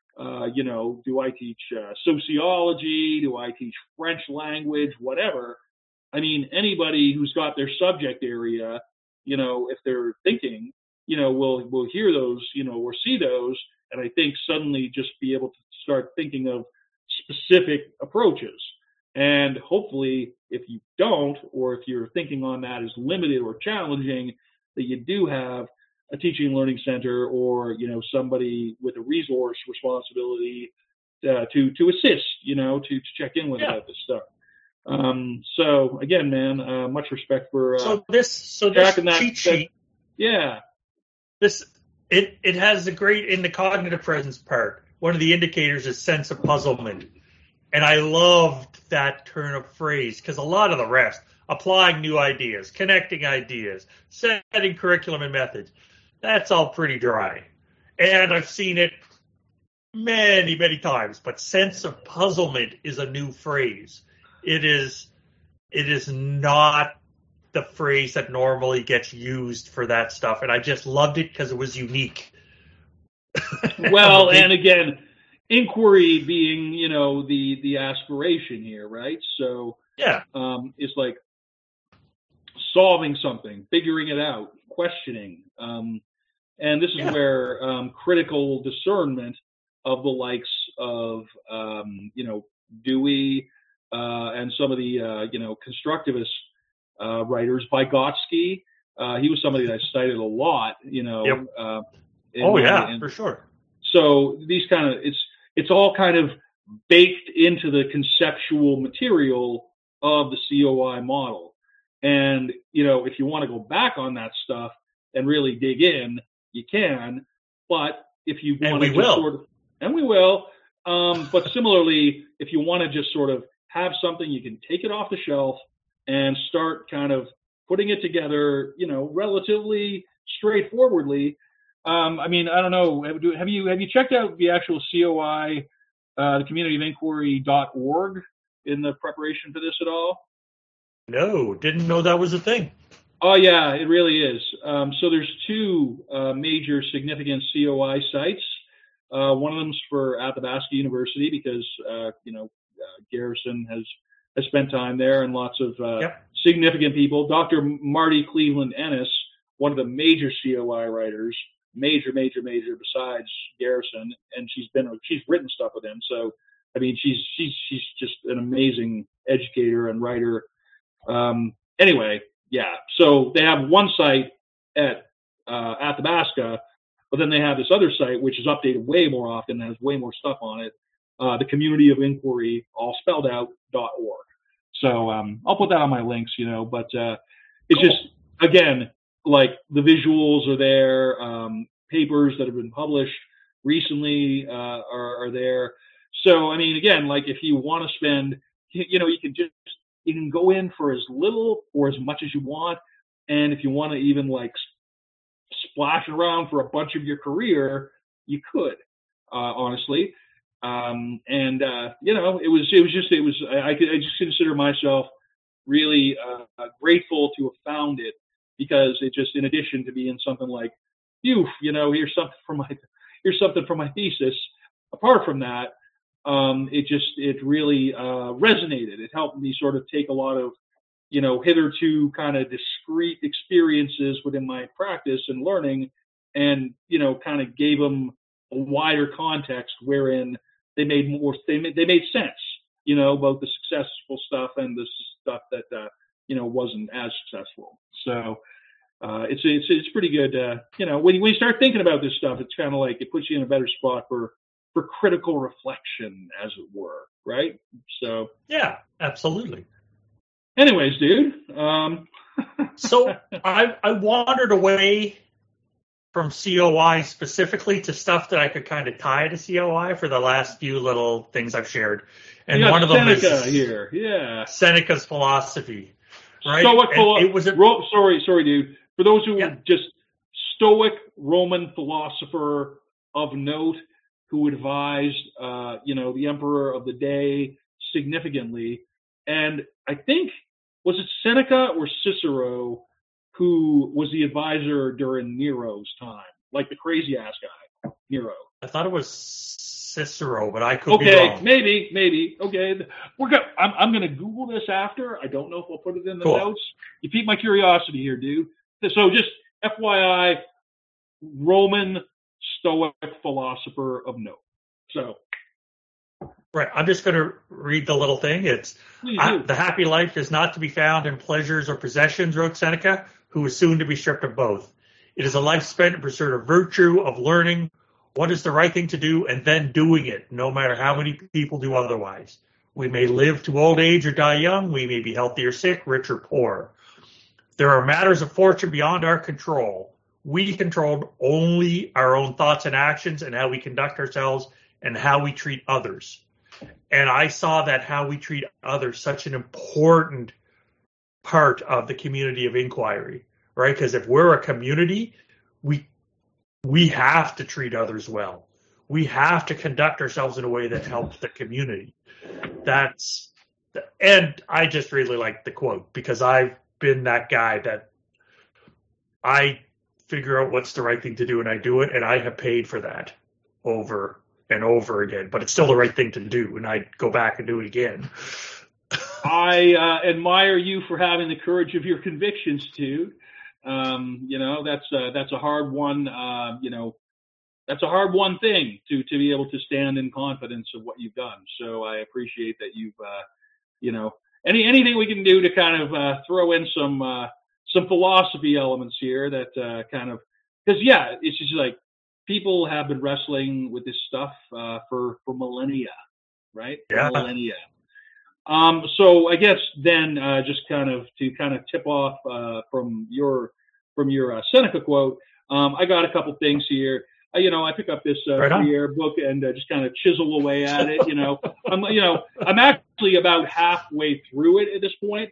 sociology? Do I teach French language? Whatever. I mean, anybody who's got their subject area, if they're thinking, will hear those, or see those, and I think suddenly just be able to start thinking of specific approaches. And hopefully, if you don't, or if your thinking on that is limited or challenging, that you do have a teaching and learning center or, somebody with a resource responsibility to assist, to check in with about this stuff. So again, man, much respect for this cheat sheet. Yeah. It has a great in the cognitive presence part. one of the indicators is sense of puzzlement. And I loved that turn of phrase because a lot of the rest, applying new ideas, connecting ideas, setting curriculum and methods, that's all pretty dry. And I've seen it many, many times, but sense of puzzlement is a new phrase. It is not the phrase that normally gets used for that stuff, and I just loved it because it was unique. Well, and again, inquiry being, the aspiration here, right? So yeah, it's like solving something, figuring it out, questioning, and this is where critical discernment of the likes of Dewey and some of the constructivist writers. Vygotsky, he was somebody that I cited a lot. For sure. So these kind of it's all kind of baked into the conceptual material of the COI model. And if you want to go back on that stuff and really dig in, you can. But if you want to we will. But similarly, if you want to just sort of have something, you can take it off the shelf and start kind of putting it together, relatively straightforwardly. I don't know. Have you checked out the actual COI, the communityofinquiry.org in the preparation for this at all? No, didn't know that was a thing. Oh yeah, it really is. So there's two major significant COI sites. One of them's for Athabasca University because Garrison has spent time there, and lots of significant people. Dr. Marty Cleveland Ennis, one of the major COI writers, major besides Garrison, and she's written stuff with him. So I mean, she's just an amazing educator and writer. Anyway, yeah. So they have one site at Athabasca, but then they have this other site which is updated way more often, has way more stuff on it. The Community of Inquiry, all spelled out, .org. So I'll put that on my links, but it's just, again, like the visuals are there, papers that have been published recently are there. So, I mean, again, like if you want to spend, you can go in for as little or as much as you want. And if you want to even like splash around for a bunch of your career, you could, honestly. I just consider myself really grateful to have found it, because it just, in addition to being something like, here's something for my thesis. Apart from that, it really resonated. It helped me sort of take a lot of, hitherto kind of discrete experiences within my practice and learning, and, kind of gave them a wider context wherein they made sense, about the successful stuff and the stuff that, wasn't as successful. So, it's pretty good. When you start thinking about this stuff, it's kind of like it puts you in a better spot for critical reflection, as it were. Right. So. Yeah, absolutely. Anyways, dude. So I wandered away from COI specifically to stuff that I could kind of tie to COI for the last few little things I've shared. And one of them Seneca is here. Yeah. Seneca's philosophy. Right? Sorry, dude. For those who are just Stoic Roman philosopher of note who advised, the emperor of the day significantly. And I think, was it Seneca or Cicero who was the advisor during Nero's time? Like the crazy ass guy, Nero. I thought it was Cicero, but I could be wrong. Maybe. Okay. I'm going to Google this after. I don't know if we'll put it in the notes. You piqued my curiosity here, dude. So just FYI, Roman Stoic philosopher of note. So. Right. I'm just going to read the little thing. It's the happy life is not to be found in pleasures or possessions, wrote Seneca, who was soon to be stripped of both. It is a life spent in pursuit of virtue, of learning what is the right thing to do, and then doing it, no matter how many people do otherwise. We may live to old age or die young. We may be healthy or sick, rich or poor. There are matters of fortune beyond our control. We control only our own thoughts and actions and how we conduct ourselves and how we treat others. And I saw that how we treat others such an important part of the community of inquiry, right? Because if we're a community, we have to treat others well. We have to conduct ourselves in a way that helps the community. And I just really like the quote, because I've been that guy that I figure out what's the right thing to do and I do it, and I have paid for that over and over again, but it's still the right thing to do, and I go back and do it again. I admire you for having the courage of your convictions, dude. That's a hard one. That's a hard one thing to be able to stand in confidence of what you've done. So I appreciate that you've, anything we can do to kind of throw in some philosophy elements here that because it's just like people have been wrestling with this stuff for millennia, right? Yeah. Millennia. So I guess then just to tip off from your Seneca quote, I got a couple things here. I pick up this three-year book and just kind of chisel away at it. I'm actually about halfway through it at this point.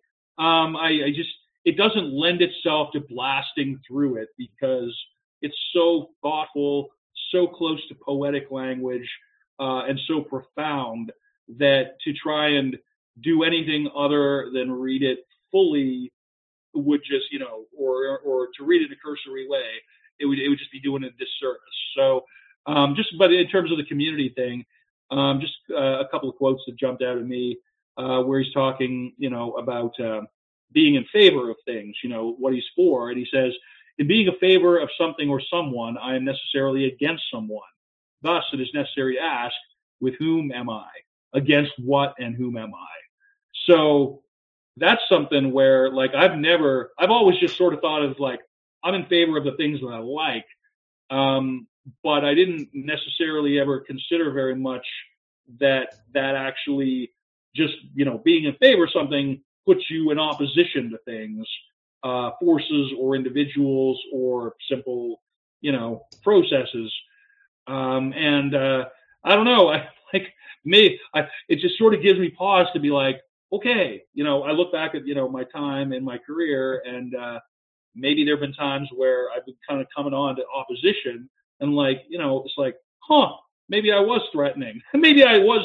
It doesn't lend itself to blasting through it because it's so thoughtful, so close to poetic language, and so profound that to try and do anything other than read it fully would just, or to read it in a cursory way, it would just be doing a disservice. So, but in terms of the community thing, just a couple of quotes that jumped out at me, where he's talking, about being in favor of things, what he's for. And he says, in being in favor of something or someone, I am necessarily against someone. Thus, it is necessary to ask, with whom am I? Against what and whom am I? So that's something where, I've always just sort of thought of I'm in favor of the things that I like, but I didn't necessarily ever consider very much that actually just, being in favor of something puts you in opposition to things, forces or individuals or simple, processes. And I don't know, it just sort of gives me pause to be like, okay, I look back at, my time in my career, and maybe there have been times where I've been kind of coming on to opposition and it's like, maybe I was threatening. maybe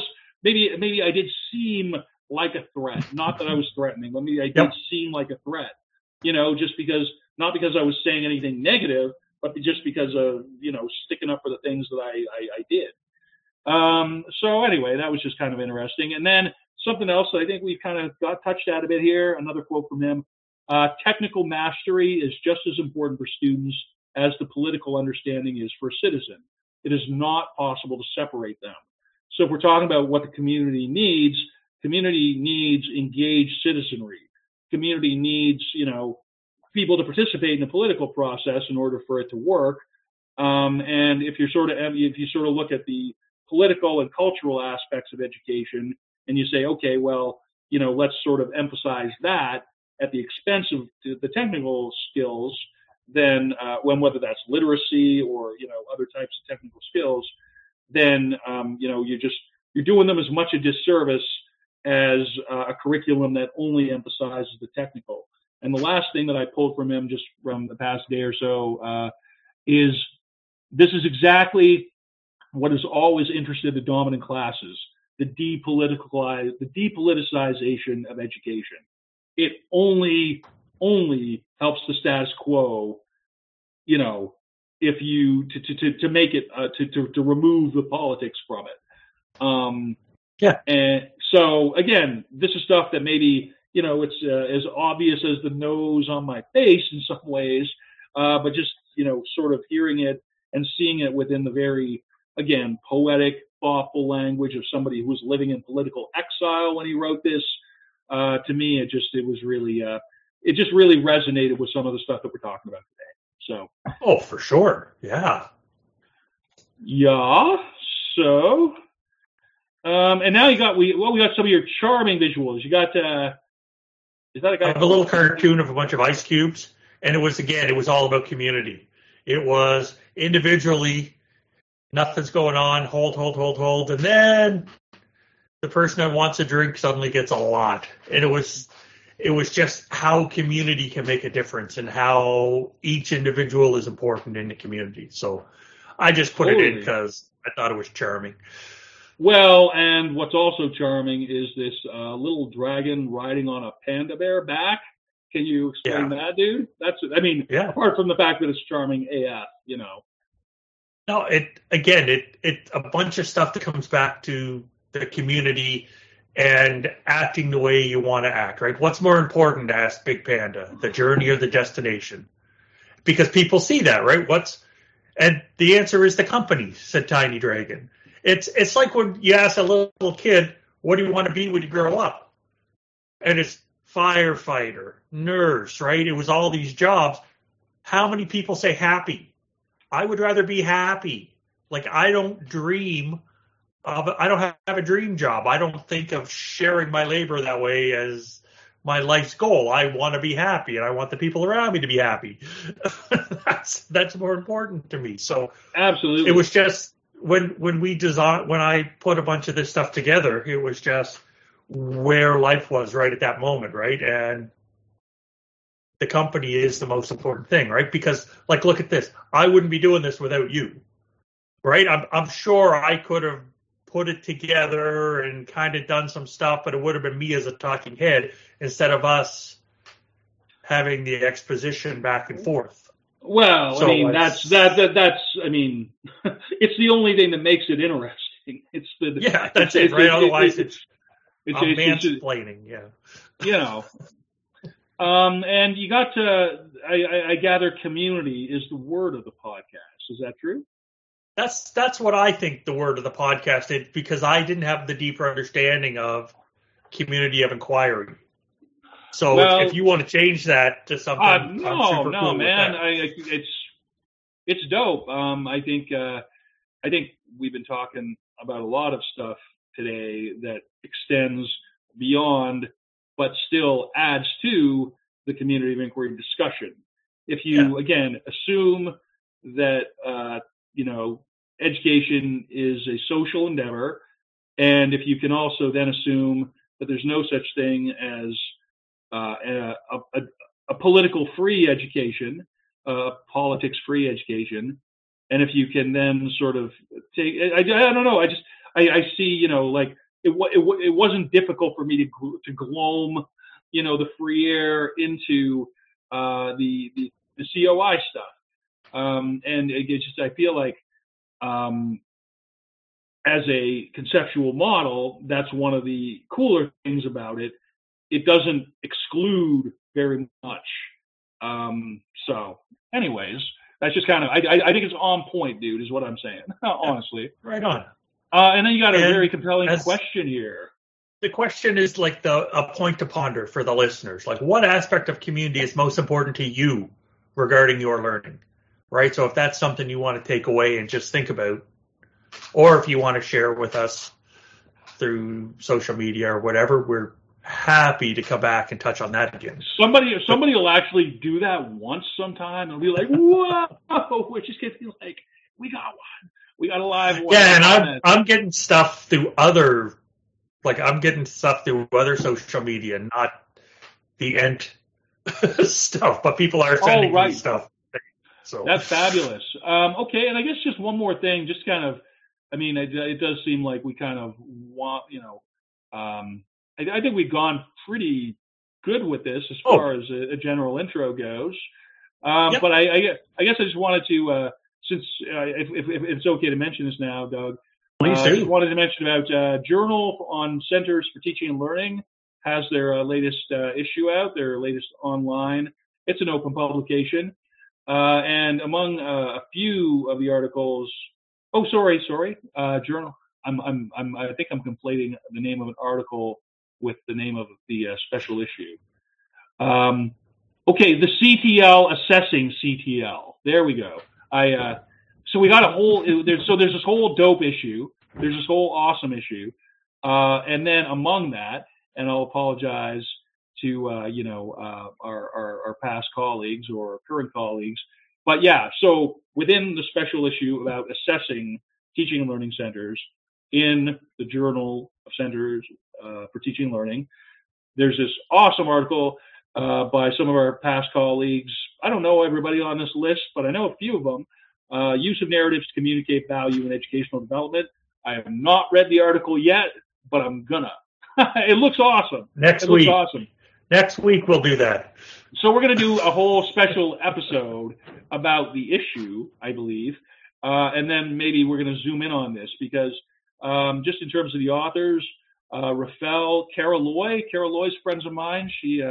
I did seem like a threat. Not that I was threatening, but maybe I did seem like a threat, just because, not because I was saying anything negative, but just because of, sticking up for the things that I did. So anyway, that was just kind of interesting. And then something else that I think we've kind of got touched at a bit here, another quote from him, technical mastery is just as important for students as the political understanding is for a citizen. It is not possible to separate them. So if we're talking about what the community needs engaged citizenry. Community needs, people to participate in the political process in order for it to work. And if you sort of look at the political and cultural aspects of education, and you say, okay, well, let's sort of emphasize that at the expense of the technical skills, then whether that's literacy or other types of technical skills, then you're doing them as much a disservice as a curriculum that only emphasizes the technical. And the last thing that I pulled from him just from the past day or so is this is exactly what has always interested the dominant classes, the depoliticization of education. It only helps the status quo, if you to make it to remove the politics from it. And so again, this is stuff that maybe it's as obvious as the nose on my face in some ways, but just sort of hearing it and seeing it within the very, again, poetic, thoughtful language of somebody who was living in political exile when he wrote this. To me, it just really resonated with some of the stuff that we're talking about today. So. Oh, for sure. Yeah. Yeah. So. And now we got some of your charming visuals. You got, is that a guy? I have a little cartoon of a bunch of ice cubes, and it was all about community. It was individually, Nothing's going on. Hold. And then the person that wants a drink suddenly gets a lot. And it was just how community can make a difference and how each individual is important in the community. So I just put it in because I thought it was charming. Well, and what's also charming is this little dragon riding on a panda bear back. Can you explain that, dude? Apart from the fact that it's charming AF, you know. No, it a bunch of stuff that comes back to the community and acting the way you want to act, right? What's more important, asked Big Panda, the journey or the destination? Because people see that, right? And the answer is the company, said Tiny Dragon. It's like when you ask a little kid, what do you want to be when you grow up? And it's firefighter, nurse, right? It was all these jobs. How many people say happy? I would rather be happy. Like, I don't have a dream job. I don't think of sharing my labor that way as my life's goal. I want to be happy, and I want the people around me to be happy. That's more important to me. So absolutely, it was just when I put a bunch of this stuff together, it was just where life was right at that moment, right? And the company is the most important thing, right? Because, like, look at this. I wouldn't be doing this without you, right? I'm sure I could have put it together and kind of done some stuff, but it would have been me as a talking head instead of us having the exposition back and forth. Well, so that's it's the only thing that makes it interesting. It's that's it, right? Otherwise, it's mansplaining, yeah. You know. And you got to, I gather community is the word of the podcast. Is that true? That's what I think the word of the podcast is, because I didn't have the deeper understanding of community of inquiry. So if you want to change that to something, no, man, it's dope. I think we've been talking about a lot of stuff today that extends beyond, but still adds to the community of inquiry discussion. If you, again, assume that, education is a social endeavor, and if you can also then assume that there's no such thing as a political-free education, politics-free education, and if you can then sort of take, I don't know, I see, like, it wasn't difficult for me to gloam, the free air into the COI stuff, and it's just, I feel like as a conceptual model, that's one of the cooler things about it. It doesn't exclude very much. So, anyways, that's just kind of, I think it's on point, dude, is what I'm saying. Honestly, right on. And then you got a very compelling question here. The question is like a point to ponder for the listeners. Like, what aspect of community is most important to you regarding your learning, right? So if that's something you want to take away and just think about, or if you want to share with us through social media or whatever, we're happy to come back and touch on that again. Somebody will actually do that once sometime and be like, whoa, which is going to be like, we got one. We got a live one. Yeah, and I'm getting stuff through other social media, not the Ent stuff, but people are sending me stuff. So that's fabulous. Okay, and I guess just one more thing, just kind of, it does seem like we kind of want, I think we've gone pretty good with this as far as a general intro goes. But I guess I just wanted to, since if it's okay to mention this now, Doug, please do. I just wanted to mention about Journal on Centers for Teaching and Learning has their latest issue out, their latest online. It's an open publication, and among a few of the articles. Oh, sorry, Journal. I think I'm conflating the name of an article with the name of the special issue. Okay, the CTL assessing CTL. There we go. So we got a whole. There's this whole dope issue. There's this whole awesome issue, and then among that, and I'll apologize to our past colleagues or current colleagues, but yeah. So within the special issue about assessing teaching and learning centers in the Journal of Centers for Teaching and Learning. There's this awesome article by some of our past colleagues. I don't know everybody on this list, but I know a few of them. Use of narratives to communicate value in educational development. I have not read the article yet, but I'm gonna. It looks awesome. Next week. Next week we'll do that. So we're going to do a whole special episode about the issue, I believe, and then maybe we're going to zoom in on this because just in terms of the authors, Rafael Carol Loy's friends of mine. She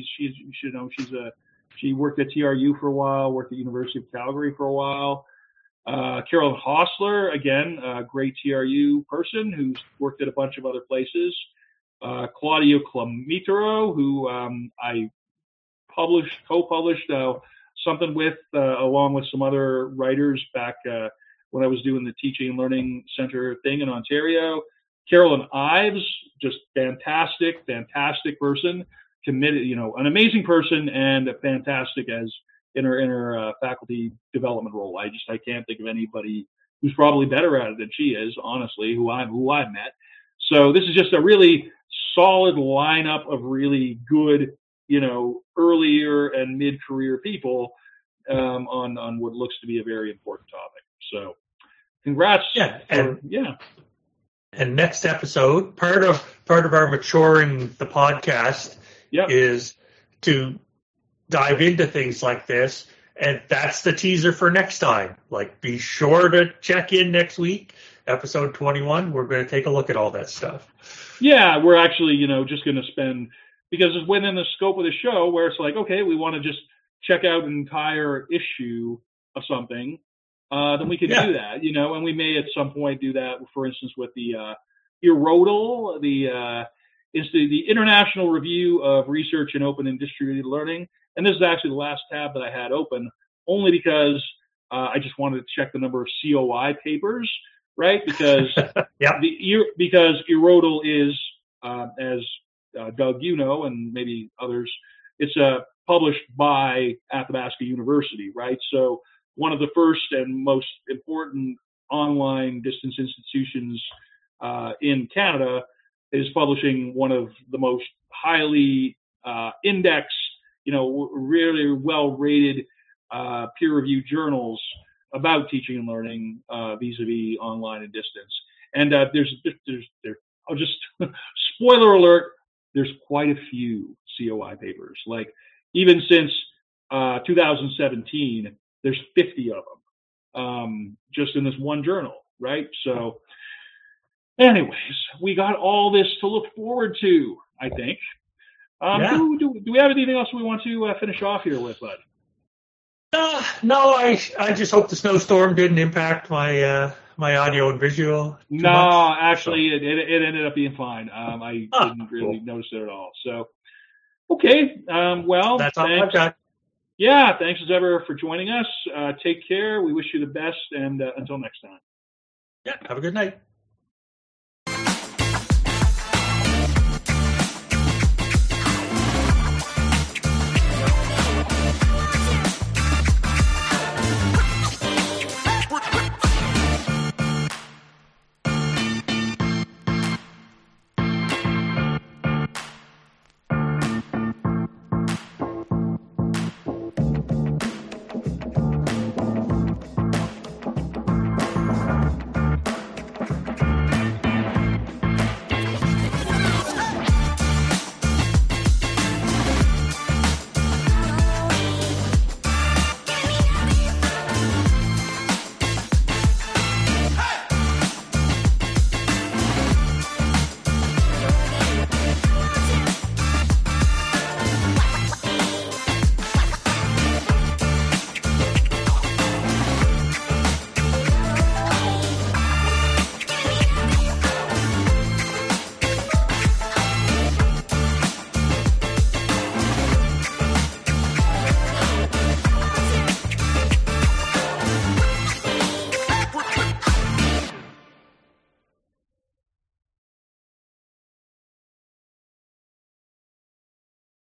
worked at TRU for a while, worked at University of Calgary for a while. Carolyn Hostler, again, a great TRU person who's worked at a bunch of other places. Claudio Clamitero, who I co-published something with, along with some other writers back when I was doing the Teaching and Learning Center thing in Ontario. Carolyn Ives, just fantastic person, committed, an amazing person and fantastic as in her faculty development role. I can't think of anybody who's probably better at it than she is, honestly, who I've met. So this is just a really solid lineup of really good, earlier and mid-career people on what looks to be a very important topic. So congrats. And next episode, part of our maturing the podcast is to dive into things like this. And that's the teaser for next time. Like, be sure to check in next week, episode 21. We're going to take a look at all that stuff. Yeah, we're actually, just going to spend, because it's within the scope of the show where it's like, okay, we want to just check out an entire issue of something, then we can do that, and we may at some point do that, for instance, with the IRODL, the International Review of Research in Open and Distributed Learning. And this is actually the last tab that I had open, only because I just wanted to check the number of COI papers, right? Because because IRODL is, as Doug, and maybe others, it's published by Athabasca University, right? So one of the first and most important online distance institutions in Canada is publishing one of the most highly indexed, really well-rated peer-reviewed journals about teaching and learning vis-a-vis online and distance. And I'll just spoiler alert, there's quite a few COI papers. Like even since 2017, there's 50 of them just in this one journal, right? So anyways, we got all this to look forward to, I think. Do we have anything else we want to finish off here with, bud? No, I just hope the snowstorm didn't impact my my audio and visual. No, actually, it ended up being fine. I didn't really notice it at all. So, okay. Well, that's all I've got. Yeah, thanks as ever for joining us. Take care. We wish you the best, and until next time. Yeah, have a good night.